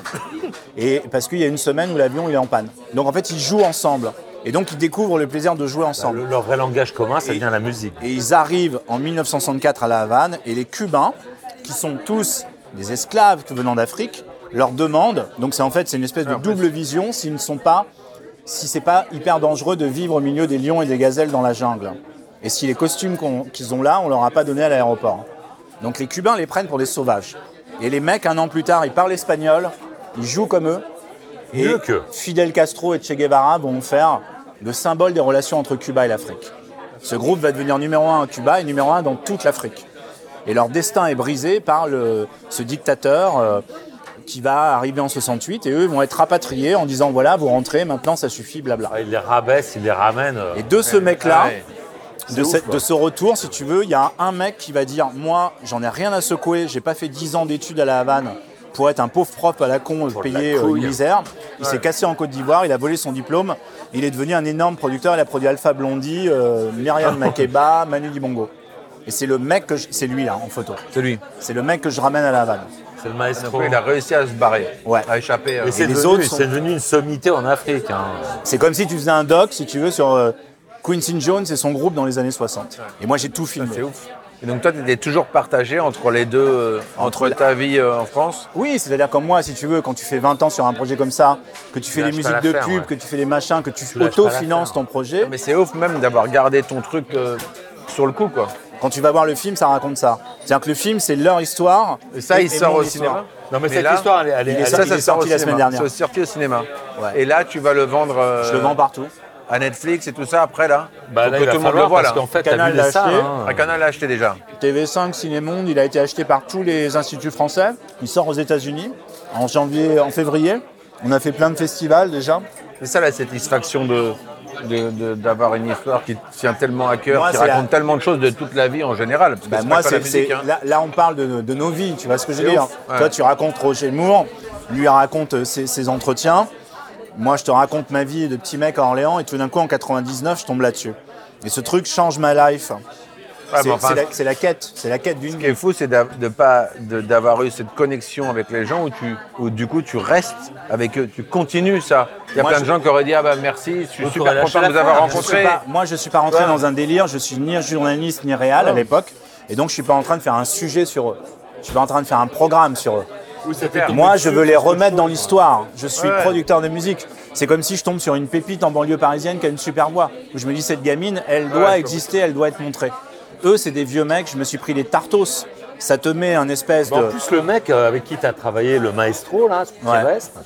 et parce qu'il y a une semaine où l'avion il est en panne. Donc en fait, ils jouent ensemble. Et donc, ils découvrent le plaisir de jouer ensemble. Bah, le, leur vrai langage commun, ça devient la musique. Et ils arrivent en mille neuf cent soixante-quatre à La Havane et les Cubains, qui sont tous des esclaves venant d'Afrique, leur demandent, donc c'est en fait c'est une espèce de double vision, s'ils ne sont pas, si c'est pas hyper dangereux de vivre au milieu des lions et des gazelles dans la jungle. Et si les costumes qu'on, qu'ils ont là, on leur a pas donné à l'aéroport. Donc les Cubains les prennent pour des sauvages. Et les mecs, un an plus tard, ils parlent espagnol, ils jouent comme eux. Et Mieux que. Fidel Castro et Che Guevara vont faire le symbole des relations entre Cuba et l'Afrique. Ce groupe va devenir numéro un à Cuba et numéro un dans toute l'Afrique. Et leur destin est brisé par le, ce dictateur euh, qui va arriver en soixante-huit et eux vont être rapatriés en disant voilà, vous rentrez, maintenant ça suffit, blabla. Ah, ils les rabaissent, ils les ramènent. Et de ce mec-là, Ah ouais. de, ouf, cette, de ce retour, si tu veux, il y a un mec qui va dire moi, j'en ai rien à secouer, j'ai pas fait dix ans d'études à la Havane pour être un pauvre prof à la con payé euh, une misère. Il ouais. s'est cassé en Côte d'Ivoire, il a volé son diplôme, il est devenu un énorme producteur, il a produit Alpha Blondy, euh, Myriam Makeba, Manu Dibango. Et c'est le mec que je... c'est lui là en photo. C'est lui. C'est le mec que je ramène à la Havane. C'est le maestro. Après, il a réussi à se barrer, ouais. à échapper. Euh... Et c'est, et les devenu, autres sont... c'est devenu une sommité en Afrique. Hein. C'est comme si tu faisais un doc, si tu veux, sur euh, Quincy Jones et son groupe dans les années soixante. Ouais. Et moi, j'ai tout filmé. C'est ouf. Et donc toi, tu étais toujours partagé entre les deux, euh, entre, entre ta vie euh, en France. Oui, c'est-à-dire comme moi, si tu veux, quand tu fais vingt ans sur un projet comme ça, que tu fais les musiques de pub, ouais. que tu fais les machins, que tu, tu auto-finances ton projet. Non, mais c'est ouf même d'avoir gardé ton truc euh, sur le coup, quoi. Quand tu vas voir le film, ça raconte ça. C'est-à-dire que le film, c'est leur histoire. Et ça, et, il sort au cinéma. Non, mais, mais cette là, histoire, elle est, elle est, il est, elle ça, est, ça, il est sorti la semaine dernière. C'est sorti au cinéma. Ouais. Et là, tu vas le vendre. Euh, Je le vends partout. À Netflix et tout ça après là. Bah là, que il va tout le monde falloir, le voit parce là. qu'en fait, Canal t'as vu les l'a acheté. salles, hein. Un Canal l'a acheté déjà. T V cinq, Cinémonde, il a été acheté par tous les instituts français. Il sort aux États-Unis en janvier, en février. On a fait plein de festivals déjà. C'est ça la satisfaction de, de, de, d'avoir une histoire qui tient tellement à cœur, moi, qui raconte la... tellement de choses de toute la vie en général. Parce que bah, c'est moi, pas c'est, la musique, c'est... hein. Là, là, on parle de, de nos vies, tu vois ce que je veux dire. Ouais. Toi, tu racontes Roger Moore, lui il raconte ses, ses entretiens. Moi, je te raconte ma vie de petit mec à Orléans et tout d'un coup, en quatre-vingt-dix-neuf, je tombe là-dessus. Et ce truc change ma life. Ouais, c'est, enfin, c'est, la, c'est la quête, c'est la quête d'une. Ce qui est fou, c'est de, de pas, de, d'avoir eu cette connexion avec les gens où, tu, où du coup tu restes avec eux, tu continues ça. Il y a moi, plein je... de gens qui auraient dit ah bah merci, je suis Donc, super content de vous avoir rencontré. Pas, moi, je suis pas rentré ouais. dans un délire. Je suis ni journaliste ni réal ouais. à l'époque, et donc je suis pas en train de faire un sujet sur eux. Je suis pas en train de faire un programme sur eux. Moi, je veux les remettre dans l'histoire. Je suis ouais. producteur de musique. C'est comme si je tombe sur une pépite en banlieue parisienne qui a une super voix. Où je me dis, cette gamine, elle doit ouais, exister, elle doit être montrée. Eux, c'est des vieux mecs. Je me suis pris les tartos. Ça te met un espèce bon, de... En plus, le mec avec qui tu as travaillé, le maestro, là, ouais. reste,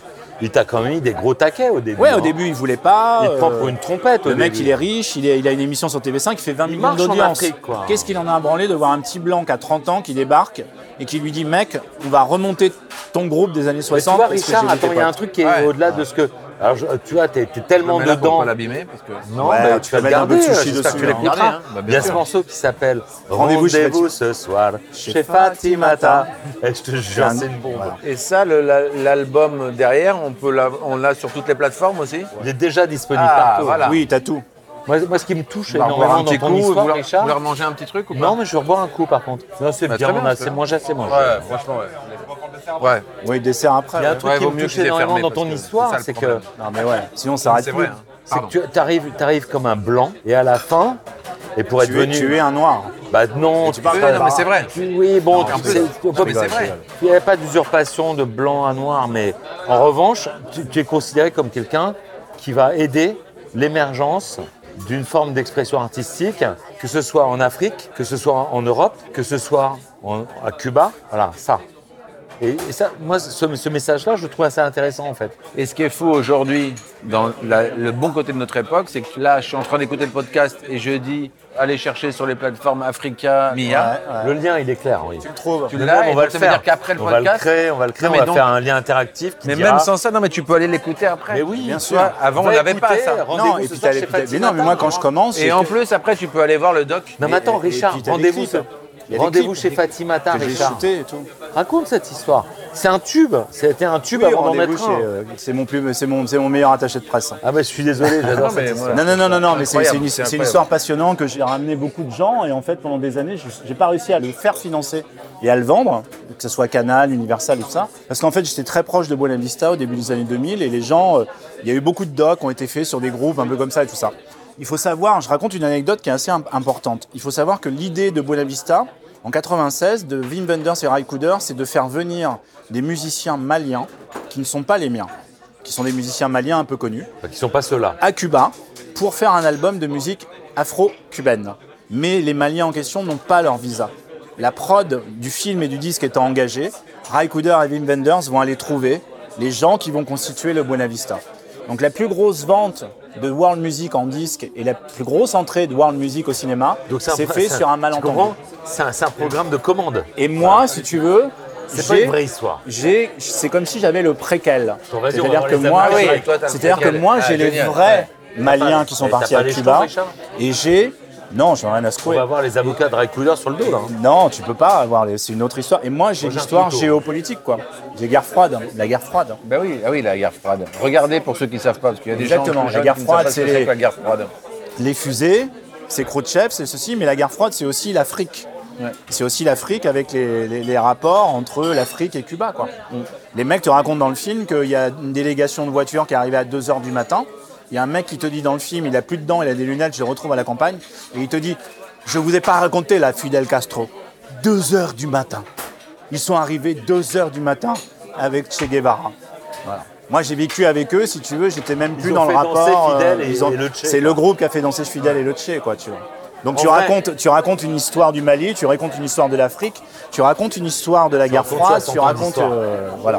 il t'a quand même mis des gros taquets au début. Ouais, hein. au début, il voulait pas. Il te prend euh, pour une trompette au Le mec, début. il est riche, il, est, il a une émission sur T V cinq, il fait vingt Il millions marche en d'audience. Afrique, quoi. Qu'est-ce qu'il en a à branler de voir un petit blanc qui a trente ans qui débarque et qui lui dit, mec, on va remonter ton groupe des années Mais tu soixante. vois, parce que Richard, j'ai vu tes attends, il y a un potes. truc qui est Ouais. au-delà de ce que. Alors, je- tu vois, t'es, t'es tellement Mais là, faut dedans. pas l'abîmer parce que. Non, Ouais, mais tu tu vas peux le mettre un peu garder. de sushi J'espère dessus, que tu hein. l'écouteras. Garder, hein. Bah, bien Il y a ce sûr. morceau qui s'appelle Rendez-vous chez Rendez-vous ce soir chez Fatimata. Et je te jure, c'est une bombe. Voilà. Et ça, le- la- l'album derrière, on peut l'a- on l'a sur toutes les plateformes aussi. Il est déjà disponible Ah, partout. voilà. Oui, t'as tout. Moi, moi, ce qui me touche On va reboire énormément un dans petit ton coup. Vous histoire, voulez, Richard. vous voulez remanger un petit truc ou pas? Non, mais je vais reboire un coup par contre. Non, c'est Bah, bien, très bien, on a ça. assez mangé, assez mangé. Ouais, franchement, ouais. Ouais. Oui, dessert après. Il y a un ouais. truc Ouais, qui vaut me mieux touche qu'ils aient énormément fermé, dans parce ton que histoire, c'est ça, c'est le que, problème. Non, mais ouais, sinon ça arrête C'est plus. vrai. hein. c'est que Pardon. tu arrives, arrives comme un blanc et à la fin, et pour être Tu es, venu. tu es un noir. Bah non, tu parles Oui, pas non, mais c'est vrai. Tu- Oui, bon, Non, tu en plus, sais, on peut- mais c'est vrai. il n'y a pas d'usurpation de blanc à noir, mais en revanche, tu, tu es considéré comme quelqu'un qui va aider l'émergence d'une forme d'expression artistique, que ce soit en Afrique, que ce soit en Europe, que ce soit en- à Cuba. Voilà, ça. Et, et ça, moi, ce, ce message-là, je le trouve assez intéressant en fait. Et ce qui est fou aujourd'hui, dans la- le bon côté de notre époque, c'est que là, je suis en train d'écouter le podcast et je dis, allez chercher sur les plateformes Africa, Mia. Ouais, ouais. Le lien, il est clair, oui. Tu le trouves. Tu l'as, on et va donc le ça veut faire. dire qu'après le on va le podcast. créer, on va le créer, Non, on mais va donc- faire un lien interactif qui Mais dira- même sans ça, non, mais tu peux aller l'écouter après. Mais oui, Bien Tu sûr. vois, avant, on Va n'avait pas écouter, ça. rendez-vous Non, et ce puis soir t'as chez les- Fatima. mais non, mais moi quand je commence, Et j'ai en que- plus, après, tu peux aller voir le doc. Non mais attends, Et- et Richard, puis t'as des rendez-vous, clips. ce- Il y a des rendez-vous clips chez Fatimata, que j'ai Richard. shooté et tout. Raconte cette histoire. C'est un tube, c'était un tube Oui, avant d'en rendez-vous mettre chez, un. euh, c'est mon plus, c'est mon, c'est mon meilleur attaché de presse. Ah bah je suis désolé, j'adore Non, mais cette histoire. voilà. Non, non, non, non, non, mais c'est, c'est, une, incroyable, c'est c'est une incroyable. histoire passionnante que j'ai ramené beaucoup de gens et en fait pendant des années, je j'ai pas réussi à le faire financer et à le vendre, que ce soit Canal, Universal et tout ça, parce qu'en fait j'étais très proche de Buena Vista au début des années deux mille et les gens, euh, il y a eu beaucoup de docs qui ont été faits sur des groupes un peu comme ça et tout ça. Il faut savoir, je raconte une anecdote qui est assez im- importante. Il faut savoir que l'idée de Buena Vista en quatre-vingt-seize de Wim Wenders et Ray Cooder, c'est de faire venir des musiciens maliens qui ne sont pas les miens, qui sont des musiciens maliens un peu connus, Enfin, qui sont pas ceux-là. à Cuba pour faire un album de musique afro-cubaine. Mais les Maliens en question n'ont pas leur visa. La prod du film et du disque étant engagée, Ray Cooder et Wim Wenders vont aller trouver les gens qui vont constituer le Buena Vista. Donc la plus grosse vente de world music en disque et la plus grosse entrée de world music au cinéma, Donc c'est un- fait c'est sur un tu malentendu. comprends C'est un, c'est un programme de commande. Et moi, si tu veux, C'est pas j'ai- une vraie histoire. j'ai, c'est comme si j'avais le préquel. Bon, vas-y, on va C'est-à-dire voir que les moi, images. oui, Oui, toi, t'as le c'est-à-dire que préquel. moi, Ah, j'ai les génial. vrais T'as Maliens pas- qui sont t'as partis pas à les Cuba. jetons, Richard Et j'ai, non, j'en ai rien à On secouer. va voir les avocats de Ray Cooder sur le dos là. hein. Non, tu peux pas avoir. les- C'est une autre histoire. Et moi, j'ai Moi, j'ai un l'histoire couteau. géopolitique, quoi. J'ai guerre froide, la guerre froide. Ben oui, ah oui, la guerre froide. Regardez pour ceux qui ne savent pas, parce qu'il y a des Exactement, gens plus la jeunes guerre qui ne froide, savent pas ce que c'est c'est les- que la guerre froide. Les fusées, c'est Khrouchtchev, c'est ceci, mais la guerre froide, c'est aussi l'Afrique. Ouais. C'est aussi l'Afrique avec les, les- les rapports entre l'Afrique et Cuba, quoi. Les mecs te racontent dans le film qu'il y a une délégation de voitures qui est arrivée à deux heures du matin. Il y a un mec qui te dit dans le film, il a plus de dents, il a des lunettes, je le retrouve à la campagne, et il te dit, je vous ai pas raconté la Fidel Castro. deux heures du matin. Ils sont arrivés deux heures du matin avec Che Guevara. Voilà. Moi, j'ai vécu avec eux, si tu veux, j'étais même plus ont dans le fait rapport. danser Fidel et- ils ont- et le Che, c'est quoi. le groupe qui a fait danser Fidel et le Che, quoi, tu vois. Donc En tu vrai- racontes, tu racontes une histoire du Mali, tu racontes une histoire de l'Afrique, tu racontes une histoire de la guerre racontes froide, soixante tu ans racontes, d'histoire. euh, voilà.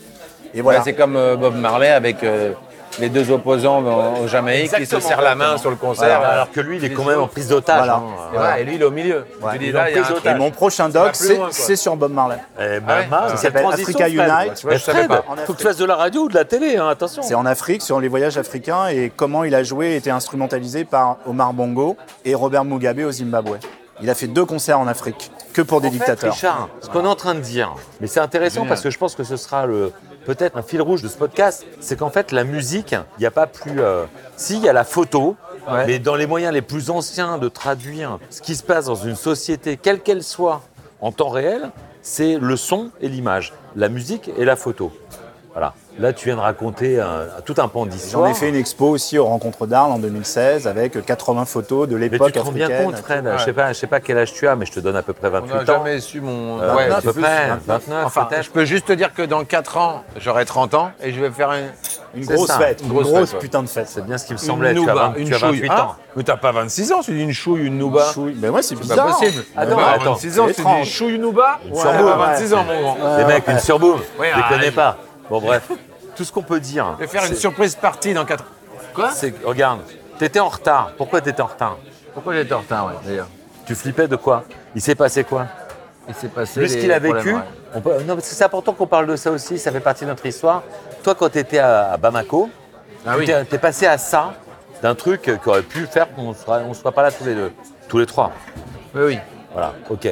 Et Voilà, voilà. c'est comme euh, Bob Marley avec euh, les deux opposants dans- au Jamaïque qui se Exactement. serrent la main sur le concert. Alors, alors que lui, il est quand même en prise d'otage. Voilà. hein. Et, voilà, et lui, il est au milieu. Ouais. Tu dis Il est là, en il y a un prise truc. Et d'otage. mon prochain Ça va doc, plus c'est, loin, quoi. c'est sur Bob Marley. Eh ben, Ah ouais mince, Ça quelle s'appelle transition, Africa Fred. Unite. Tu vois, je Eh, savais Fred, pas. faut que tu fasses de la radio ou de la télé, hein, attention. C'est en Afrique, sur les voyages africains et comment il a joué et été instrumentalisé par Omar Bongo et Robert Mugabe au Zimbabwe. Il a fait deux concerts en Afrique, que pour des En fait, dictateurs. Richard, ce qu'on est en train de dire, mais c'est intéressant parce que je pense que ce sera le, peut-être un fil rouge de ce podcast, c'est qu'en fait, la musique, il n'y a pas plus... euh, si, il y a la photo, Ouais. mais dans les moyens les plus anciens de traduire ce qui se passe dans une société, quelle qu'elle soit, en temps réel, c'est le son et l'image, la musique et la photo. Voilà. Là, tu viens de raconter un- tout un pan d'histoire. J'en ai fait une expo aussi aux Rencontres d'Arles en deux mille seize avec quatre-vingts photos de Mais l'époque tu te rends bien africaine. compte, Fred, je sais pas, je sais pas quel âge tu as, mais je te donne à peu près On n'a vingt-huit ans. jamais su mon. Euh, ouais, à c'est peu plus. près, vingt-neuf Enfin, peut-être. je peux juste te dire que dans quatre ans, j'aurai trente ans et je vais faire une. Une C'est grosse ça, fête, une une grosse grosse fête, ouais. putain de fête. C'est bien ce qui me Une semblait, tu as, nouba, vingt- une tu as chouille. vingt-huit Hein ans. Mais t'as pas vingt-six ans, tu dis une chouille, une nouba. Chouille. Ben ouais, c'est C'est bizarre. pas possible. Attends, Bah, attends. vingt-six ans, C'est tu dis étrange. chouille, nouba. Une Ouais, surboom. à vingt-six ans, mon grand. Les mecs, une surboom, Ouais, je les ah, connais je- pas. Bon, bref. tout ce qu'on peut dire. Je vais faire une c'est- surprise partie dans quatre. Quoi? c'est- Regarde, t'étais en retard. Pourquoi t'étais en retard? Pourquoi j'étais en retard, ouais, d'ailleurs? Tu flippais de quoi? Il s'est passé quoi? Il s'est passé. Vu ce des qu'il a vécu, problèmes, ouais. on peut- non, parce que c'est important qu'on parle de ça aussi, ça fait partie de notre histoire. Toi, quand tu étais à, à Bamako, Ah tu oui. t'es, t'es passé à ça, d'un truc qui aurait pu faire qu'on ne soit, on soit pas là tous les deux, tous les trois. Oui, oui. Voilà, ok.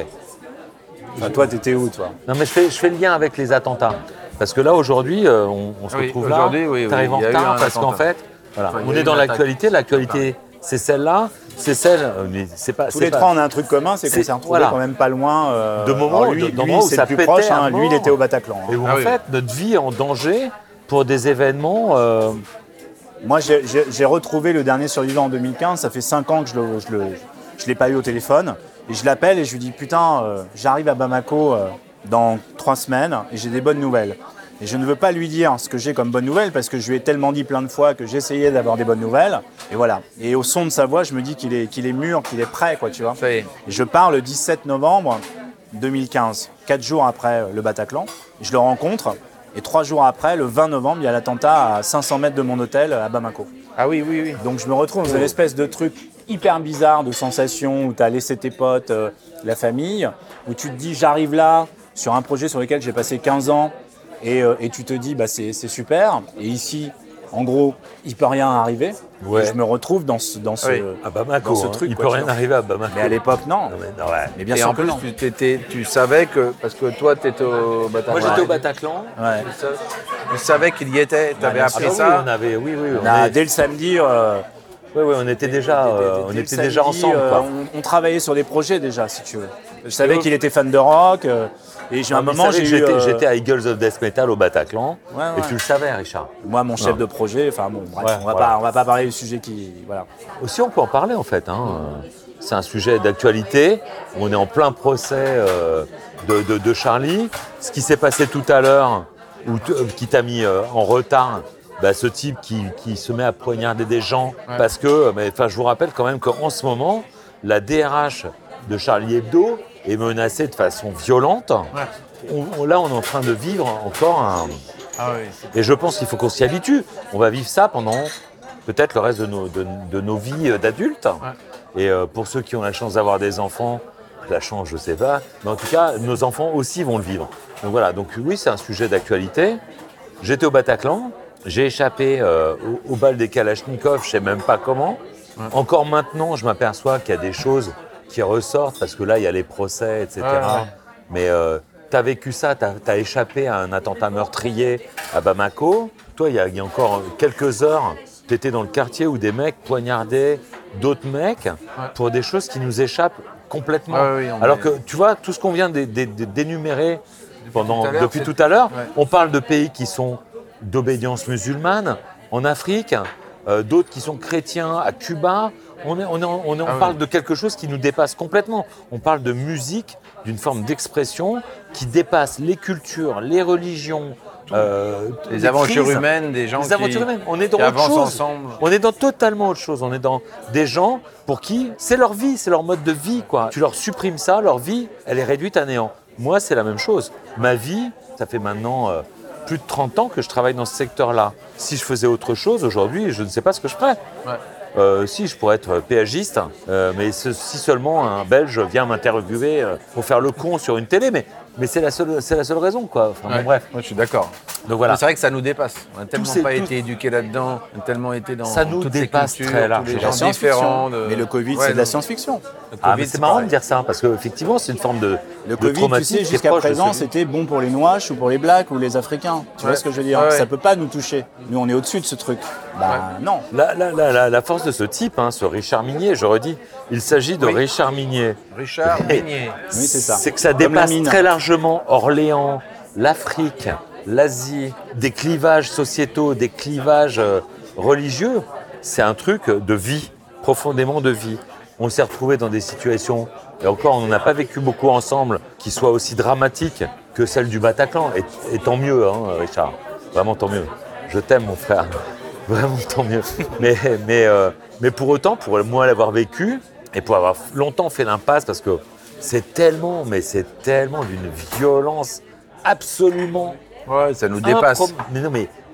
Enfin, toi, t'étais où, toi? Non, mais je fais, je fais le lien avec les attentats. Parce que là, aujourd'hui, euh, on, on se Oui, retrouve là. aujourd'hui, oui, oui, T'arrives en il y a eu retard un parce qu'en attentat. fait, voilà, Enfin, il y on a est eu dans une attaque. l'actualité. L'actualité, c'est celle-là, c'est celle. euh, mais c'est pas. Tous c'est les pas- trois, on a un truc commun, c'est qu'on c'est- s'est retrouvés voilà. quand même pas loin. euh, De moments, alors lui, de- lui, d'endroits où c'est ça le plus pétait proche, à hein, lui, il mort. était au Bataclan. hein. Et où Ah en oui. fait, notre vie est en danger pour des événements. euh, Moi, j'ai- j'ai j'ai retrouvé le dernier survivant en deux mille quinze. Ça fait cinq ans que je ne je le, je l'ai pas eu au téléphone. Et je l'appelle et je lui dis, putain, euh, j'arrive à Bamako euh, dans trois semaines et j'ai des bonnes nouvelles. Et je ne veux pas lui dire ce que j'ai comme bonnes nouvelles parce que je lui ai tellement dit plein de fois que j'essayais d'avoir des bonnes nouvelles. Et voilà. Et au son de sa voix, je me dis qu'il est, qu'il est mûr, qu'il est prêt, quoi, tu vois. Ça y est. Et je pars le dix-sept novembre deux mille quinze, quatre jours après le Bataclan. Je le rencontre et trois jours après, le vingt novembre, il y a l'attentat à cinq cents mètres de mon hôtel à Bamako. Ah oui, oui, oui. Donc je me retrouve dans une espèce de truc hyper bizarre de sensation où tu as laissé tes potes, euh, la famille, où tu te dis j'arrive là sur un projet sur lequel j'ai passé quinze ans et, euh, et tu te dis bah, c'est c'est super. Et ici, en gros, il peut rien arriver. Ouais. Et je me retrouve dans ce, dans ce, Oui. à Bamako, dans ce hein. truc. Il quoi, peut tu rien vois. arriver à Bamako. Mais à l'époque, non. Non, mais non, ouais. Mais bien Et sûr en que plus, non. tu, t'étais- tu savais que. Parce que toi, tu étais au Bataclan. Moi, j'étais au Bataclan. Ouais. Tu sa- Tu savais qu'il y était. Tu avais bien appris Ah bah ça. oui, on avait, oui, oui, on, On a- est- dès le samedi, euh, oui, oui, on était déjà, euh, on dès le était déjà samedi, ensemble. euh, Quoi. on, on travaillait sur des projets déjà, si tu veux. Je savais qu'il était fan de rock. euh, et j'ai un Non, mais moment, il savait j'ai que eu. j'étais, euh, j'étais à Eagles of Death Metal au Bataclan. Ouais, Et ouais. tu le savais, Richard. Moi, mon chef Non. de projet, enfin bon, bref, Ouais, on va voilà. pas, on va pas parler du sujet qui, voilà. Aussi, on peut en parler en fait. hein. Euh, C'est un sujet d'actualité. On est en plein procès euh, de, de- de Charlie. Ce qui s'est passé tout à l'heure, ou t- euh, qui t'a mis euh, en retard, bah, ce type qui, qui se met à poignarder des gens. Parce que, mais, enfin, je vous rappelle quand même qu'en ce moment, la D R H de Charlie Hebdo est menacée de façon violente. On- on- là, on est en train de vivre encore un. Ah oui. c'est- Et je pense qu'il faut qu'on s'y habitue. On va vivre ça pendant peut-être le reste de nos, de, de nos vies euh, d'adultes. Et euh, pour ceux qui ont la chance d'avoir des enfants, la chance, je sais pas, mais en tout cas, nos enfants aussi vont le vivre. Donc voilà, donc oui, c'est un sujet d'actualité. J'étais au Bataclan, j'ai échappé euh, au, au bal des Kalachnikov, je sais même pas comment. Encore maintenant, je m'aperçois qu'il y a des choses qui ressortent, parce que là, il y a les procès, et cetera. Ouais, ouais. Mais euh, tu as vécu ça, tu as échappé à un attentat meurtrier à Bamako. Toi, il y, a- il y a encore quelques heures, tu étais dans le quartier où des mecs poignardaient d'autres mecs pour des choses qui nous échappent complètement. Ouais, oui, on Alors est- que, tu vois, tout ce qu'on vient d'é- d'é- d'énumérer pendant, tout à l'heure, depuis c'est- tout à l'heure, Ouais. on parle de pays qui sont d'obédience musulmane en Afrique, euh, d'autres qui sont chrétiens à Cuba. On, est, on, est, on, est- on Ah oui. parle de quelque chose qui nous dépasse complètement. On parle de musique, d'une forme d'expression qui dépasse les cultures, les religions, euh, Les aventures crises, humaines, des gens les qui, aventures humaines. On est dans qui autre avancent chose. ensemble. On est dans totalement autre chose. On est dans des gens pour qui c'est leur vie, c'est leur mode de vie, quoi. Tu leur supprimes ça, leur vie, elle est réduite à néant. Moi, c'est la même chose. Ma vie, ça fait maintenant euh, plus de trente ans que je travaille dans ce secteur-là. Si je faisais autre chose aujourd'hui, je ne sais pas ce que je ferais. Ouais. Euh, si, je pourrais être péagiste, euh, mais ce- si seulement un Belge vient m'interviewer euh, pour faire le con sur une télé, mais, mais c'est la seule, c'est la seule raison, quoi. Enfin, bon, Ouais. bref. Moi, je suis d'accord. Donc voilà. Mais C'est vrai que ça nous dépasse. On n'a tellement ces- pas tous- été éduqués là-dedans. On a tellement été dans Ça nous toutes dépasse ces cultures, très tous les largement. gens La science-fiction. différents. de- Mais le Covid, Ouais, c'est de la non. science-fiction. Le Ah, Covid, mais c'est c'est marrant pareil. de dire ça, parce qu'effectivement, c'est une forme de, Le de Covid, tu traumatisme sais, qui est jusqu'à proche de présent, celui- c'était bon pour les Noirs ou pour les Blacks ou les Africains. Tu Ouais. vois ce que je veux dire? Ouais, ouais. Ça peut pas nous toucher. Nous, on est au-dessus de ce truc. Bah non. La, la- la- la- la force de ce type, hein, ce Richard Minier, je redis, il s'agit de Oui. Richard Minier. Richard Minier. Oui, c'est ça. C'est que ça Comme la dépasse mine. très largement Orléans, l'Afrique, l'Asie, des clivages sociétaux, des clivages euh, religieux. C'est un truc de vie, profondément de vie. On s'est retrouvés dans des situations, et encore, on n'en a pas vécu beaucoup ensemble, qui soient aussi dramatiques que celle du Bataclan. Et, et tant mieux, hein, Richard. Vraiment tant mieux. Je t'aime, mon frère. Vraiment tant mieux. Mais, mais, euh, mais pour autant, pour moi l'avoir vécu, et pour avoir longtemps fait l'impasse, parce que c'est tellement, mais c'est tellement d'une violence absolument Ouais, ça nous dépasse. impro- Mais non, mais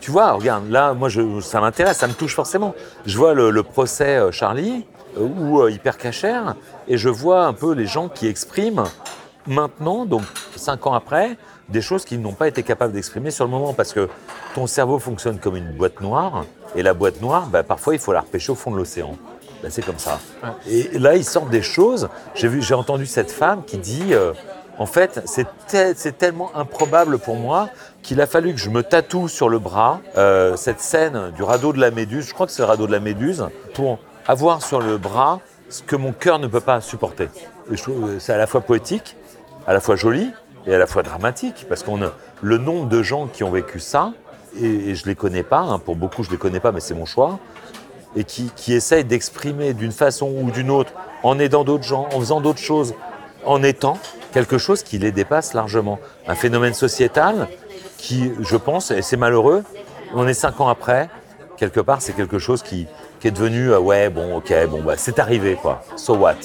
tu vois, regarde, là, moi, je, ça m'intéresse, ça me touche forcément. Je vois le, le procès euh, Charlie euh, ou euh, Hyper Cacher, et je vois un peu les gens qui expriment maintenant, donc cinq ans après, des choses qu'ils n'ont pas été capables d'exprimer sur le moment, parce que ton cerveau fonctionne comme une boîte noire, et la boîte noire, bah, parfois, il faut la repêcher au fond de l'océan. Ben, c'est comme ça. Ouais. Et là, ils sortent des choses. J'ai vu, j'ai entendu cette femme qui dit, euh, en fait, c'est, te- c'est tellement improbable pour moi qu'il a fallu que je me tatoue sur le bras euh, cette scène du radeau de la Méduse. Je crois que c'est le radeau de la Méduse pour avoir sur le bras ce que mon cœur ne peut pas supporter. Et je trouve que c'est à la fois poétique, à la fois joli et à la fois dramatique, parce qu'on a le nombre de gens qui ont vécu ça, et, et je les connais pas. Hein, pour beaucoup, je les connais pas, mais c'est mon choix. Et qui, qui essayent d'exprimer d'une façon ou d'une autre, en aidant d'autres gens, en faisant d'autres choses, en étant quelque chose qui les dépasse largement. Un phénomène sociétal qui, je pense, et c'est malheureux, on est cinq ans après, quelque part, c'est quelque chose qui, qui est devenu, euh, ouais, bon, ok, bon, bah, c'est arrivé, quoi. So what?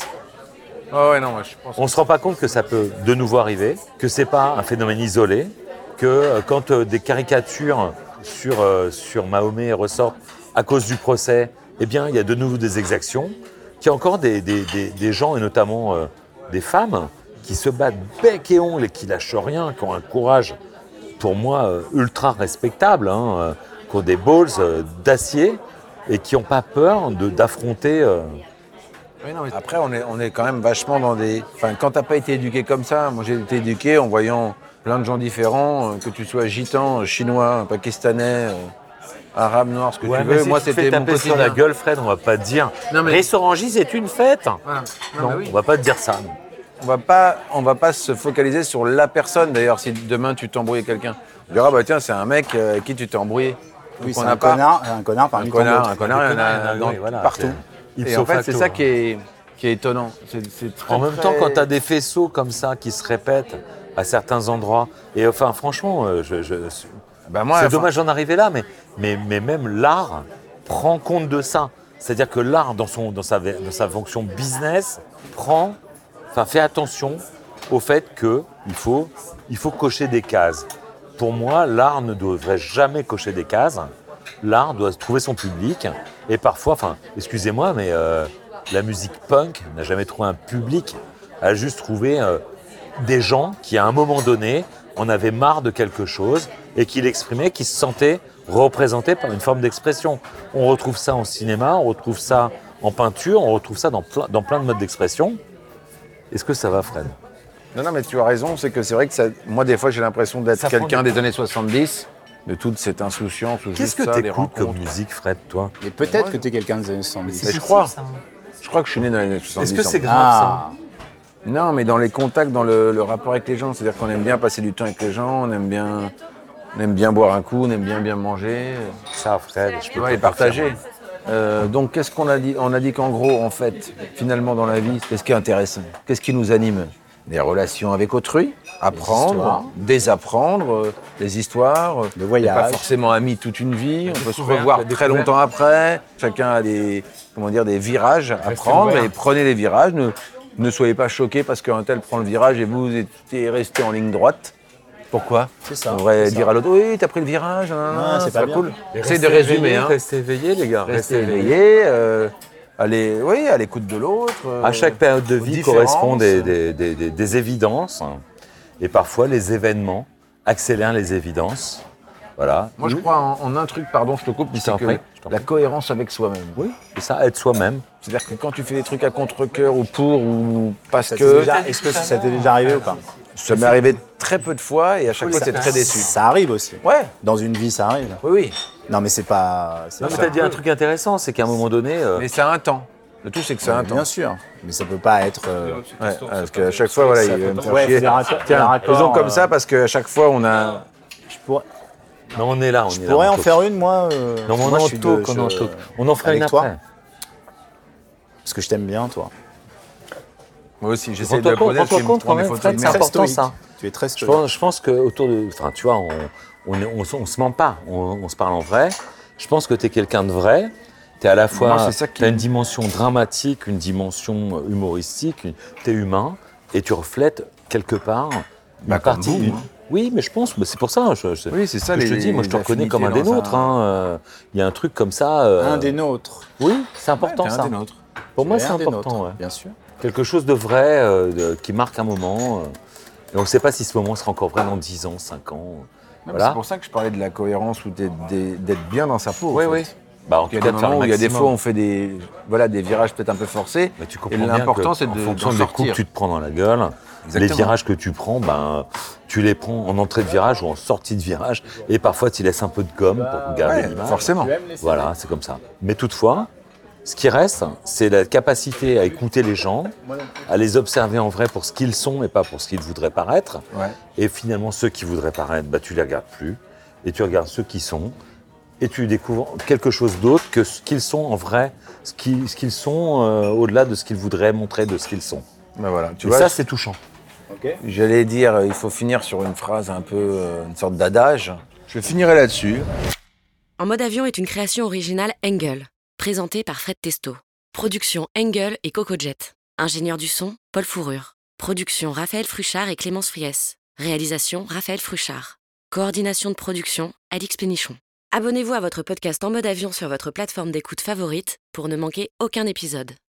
Oh ouais, non, moi, je pense On ne se rend pas compte que ça peut de nouveau arriver, que c'est pas un phénomène isolé, que euh, quand euh, des caricatures sur, euh, sur Mahomet ressortent à cause du procès, eh bien, il y a de nouveau des exactions, qu'il y a encore des, des, des, des gens, et notamment euh, des femmes, qui se battent bec et ongles et qui lâchent rien, qui ont un courage, pour moi, euh, ultra respectable, hein, euh, qui ont des balls euh, d'acier et qui n'ont pas peur de, d'affronter... Euh... Oui, non, mais après, on est, on est quand même vachement dans des... Enfin, quand t'as pas été éduqué comme ça, moi j'ai été éduqué en voyant plein de gens différents, euh, que tu sois gitan, chinois, pakistanais... Euh... arabe, noir, ce que ouais, tu veux. Si moi, tu c'était fais mon taper quotidien. sur la gueule, Fred, on va pas te dire. Non, mais... Rissorangie, c'est une fête. Voilà. Non, non, bah oui. on va pas te dire ça. On va pas, on va pas se focaliser sur la personne. D'ailleurs, si demain tu t'embrouilles avec quelqu'un, tu diras bah tiens, c'est un mec euh, avec qui tu t'es embrouillé. Oui, Donc, c'est on un a pas... connard, un connard parmi un connard, tant un connard, il y en a oui, dans- voilà, partout. c'est Et en fait, ipso c'est facto, ça hein. qui est, qui est étonnant. C'est, c'est très, En même très- temps, quand tu as des faisceaux comme ça qui se répètent à certains endroits, et enfin, franchement, euh, je, je- Bah, moi, c'est enfin, dommage d'en arriver là, mais, mais, mais même l'art prend compte de ça. C'est-à-dire que l'art, dans, son, dans, sa, dans sa fonction business, prend, enfin, fait attention au fait qu'il faut, il faut cocher des cases. Pour moi, l'art ne devrait jamais cocher des cases. L'art doit trouver son public. Et parfois, enfin, excusez-moi, mais euh, la musique punk n'a jamais trouvé un public. Elle a juste trouvé euh, des gens qui, à un moment donné, en avaient marre de quelque chose et qui l'exprimaient, qui se sentaient représentés par une forme d'expression. On retrouve ça en cinéma, on retrouve ça en peinture, on retrouve ça dans plein, dans plein de modes d'expression. Est-ce que ça va, Fred? Non, non, mais tu as raison. C'est que c'est vrai que ça, moi, des fois, j'ai l'impression d'être Ça prend quelqu'un du des années soixante-dix, de toute cette insouciance. ou Qu'est-ce juste que ça, tu des écoutes comme rencontres. musique, Fred, toi? Et peut-être que tu es quelqu'un des années soixante-dix. Mais je crois. Je crois que je suis né dans les années soixante-dix. Est-ce que c'est en fait. grave, Ah, Non, mais dans les contacts, dans le, le rapport avec les gens. C'est-à-dire qu'on aime bien passer du temps avec les gens, on aime bien, on aime bien boire un coup, on aime bien bien manger. ça? Ça, Fred, je peux Ouais, pas et partager. confirmer. Euh, donc, qu'est-ce qu'on a dit? On a dit qu'en gros, en fait, finalement, dans la vie, qu'est-ce qui est intéressant? Qu'est-ce qui nous anime? Des relations avec autrui, apprendre, histoires. désapprendre, euh, des histoires. Le On voyage. n'est pas forcément amis toute une vie. On peut se découverte, revoir la très découverte. longtemps après. Chacun a des, comment dire, des virages à prendre ouvert. et prenez les virages. Ne, ne soyez pas choqués parce qu'un tel prend le virage et vous étiez resté en ligne droite. Pourquoi? C'est ça, On devrait c'est ça. dire à l'autre, oui, t'as pris le virage, nan, nan, Ouais, nan, c'est pas bien. cool. Et Essaye de restez résumer, éveillés, hein. Restez éveillés, les gars. Restez Restez éveillés. éveillé, euh, aller, oui, à l'écoute de l'autre. euh, À chaque période de aux vie différences. correspond des, des, des, des- des évidences. Et parfois, les événements accélèrent les évidences. Voilà. Moi, je crois en, en un truc, pardon, je te coupe, Je c'est t'en que prie, je t'en la prie. cohérence avec soi-même. Oui, c'est ça, être soi-même. C'est-à-dire que quand tu fais des trucs à contre-cœur ou pour ou parce ça t'est que, déjà- Est-ce que ça t'est déjà arrivé ou pas? ça m'est arrivé très peu de fois et à chaque fois, t'es très déçu. Ça arrive aussi. Ouais, Dans une vie, ça arrive. oui, oui, Non, mais c'est pas. c'est Non, mais pas- t'as dit un truc intéressant, c'est qu'à un moment donné, euh, mais ça a un temps. Le tout, c'est que ça a un temps. Bien sûr. Mais ça peut pas être. euh, Ouais, parce qu'à chaque fois, voilà, ça il va peut me pas- faire ouais, chier. faut des raccords- des Tiens, raccords, faisons comme euh, ça parce qu'à chaque fois, on a. Je pourrais, non, on est là, on je est là. pourrais on en toque. faire une, moi. euh, Non, mais on moi, en je suis de- toque, on je- en toque. On en fera avec une toi. après. Parce que je t'aime bien, toi. Moi aussi, j'essaie Rends-toi de compte, poser rends-toi compte quand des même, photos Fred, de c'est merde. important, stoïque. ça. Tu es très Je stoïque. pense, je pense qu'autour de. Enfin, tu vois, on, on, est- on, se- on se ment pas, on, on se parle en vrai. Je pense que tu es quelqu'un de vrai. Tu es à la fois. Moi, c'est ça qui- Tu as une dimension dramatique, une dimension humoristique, tu es humain et tu reflètes quelque part une Bah, comme partie. vous, une- hein. Oui, mais je pense, bah, c'est pour ça. Je, je- Oui, c'est ça, que je te les- dis, moi je te les reconnais comme un des affinités dans nôtres. un- hein, euh, Il y a un truc comme ça. euh, Un des nôtres. Oui, c'est important Ouais, t'es ça. un des nôtres. Pour moi, Et c'est un des important. nôtres, ouais. bien sûr. Quelque chose de vrai, euh, de- qui marque un moment. euh, et on ne sait pas si ce moment sera encore vrai dans dix ans, cinq ans. Non, mais Voilà. C'est pour ça que je parlais de la cohérence ou d'être, d'être bien dans sa peau. Oui, en fait. oui. Bah, en Il y tout a cas, des de faire le moments où il y a des maximum. fois on fait des, voilà, des virages peut-être un peu forcés. Mais tu Et comprends bien l'important, que, c'est en de, fonction d'en des coups sortir. que tu te prends dans la gueule, les Exactement. virages que tu prends, ben, tu les prends en entrée de virage ou en sortie de virage. Et parfois, tu laisses un peu de gomme pour garder Ouais, l'image. forcément. Voilà, c'est comme ça. Mais toutefois, ce qui reste, c'est la capacité à écouter les gens, à les observer en vrai pour ce qu'ils sont et pas pour ce qu'ils voudraient paraître. Ouais. Et finalement, ceux qui voudraient paraître, bah, tu les regardes plus. Et tu regardes ceux qui sont. Et tu découvres quelque chose d'autre que ce qu'ils sont en vrai, ce qu'ils, ce qu'ils sont euh, au-delà de ce qu'ils voudraient montrer de ce qu'ils sont. Ben voilà, tu Et vois, ça, c'est touchant. j'allais dire, euh, il faut finir sur une phrase un peu, euh, une sorte d'adage. Je finirai là-dessus. En mode avion est une création originale Engel, présentée par Fred Testo. Production Engel et CocoJet. Ingénieur du son, Paul Fourrure. Production Raphaël Fruchard et Clémence Friès. Réalisation Raphaël Fruchard. Coordination de production Alix Pénichon. Abonnez-vous à votre podcast En mode avion sur votre plateforme d'écoute favorite pour ne manquer aucun épisode.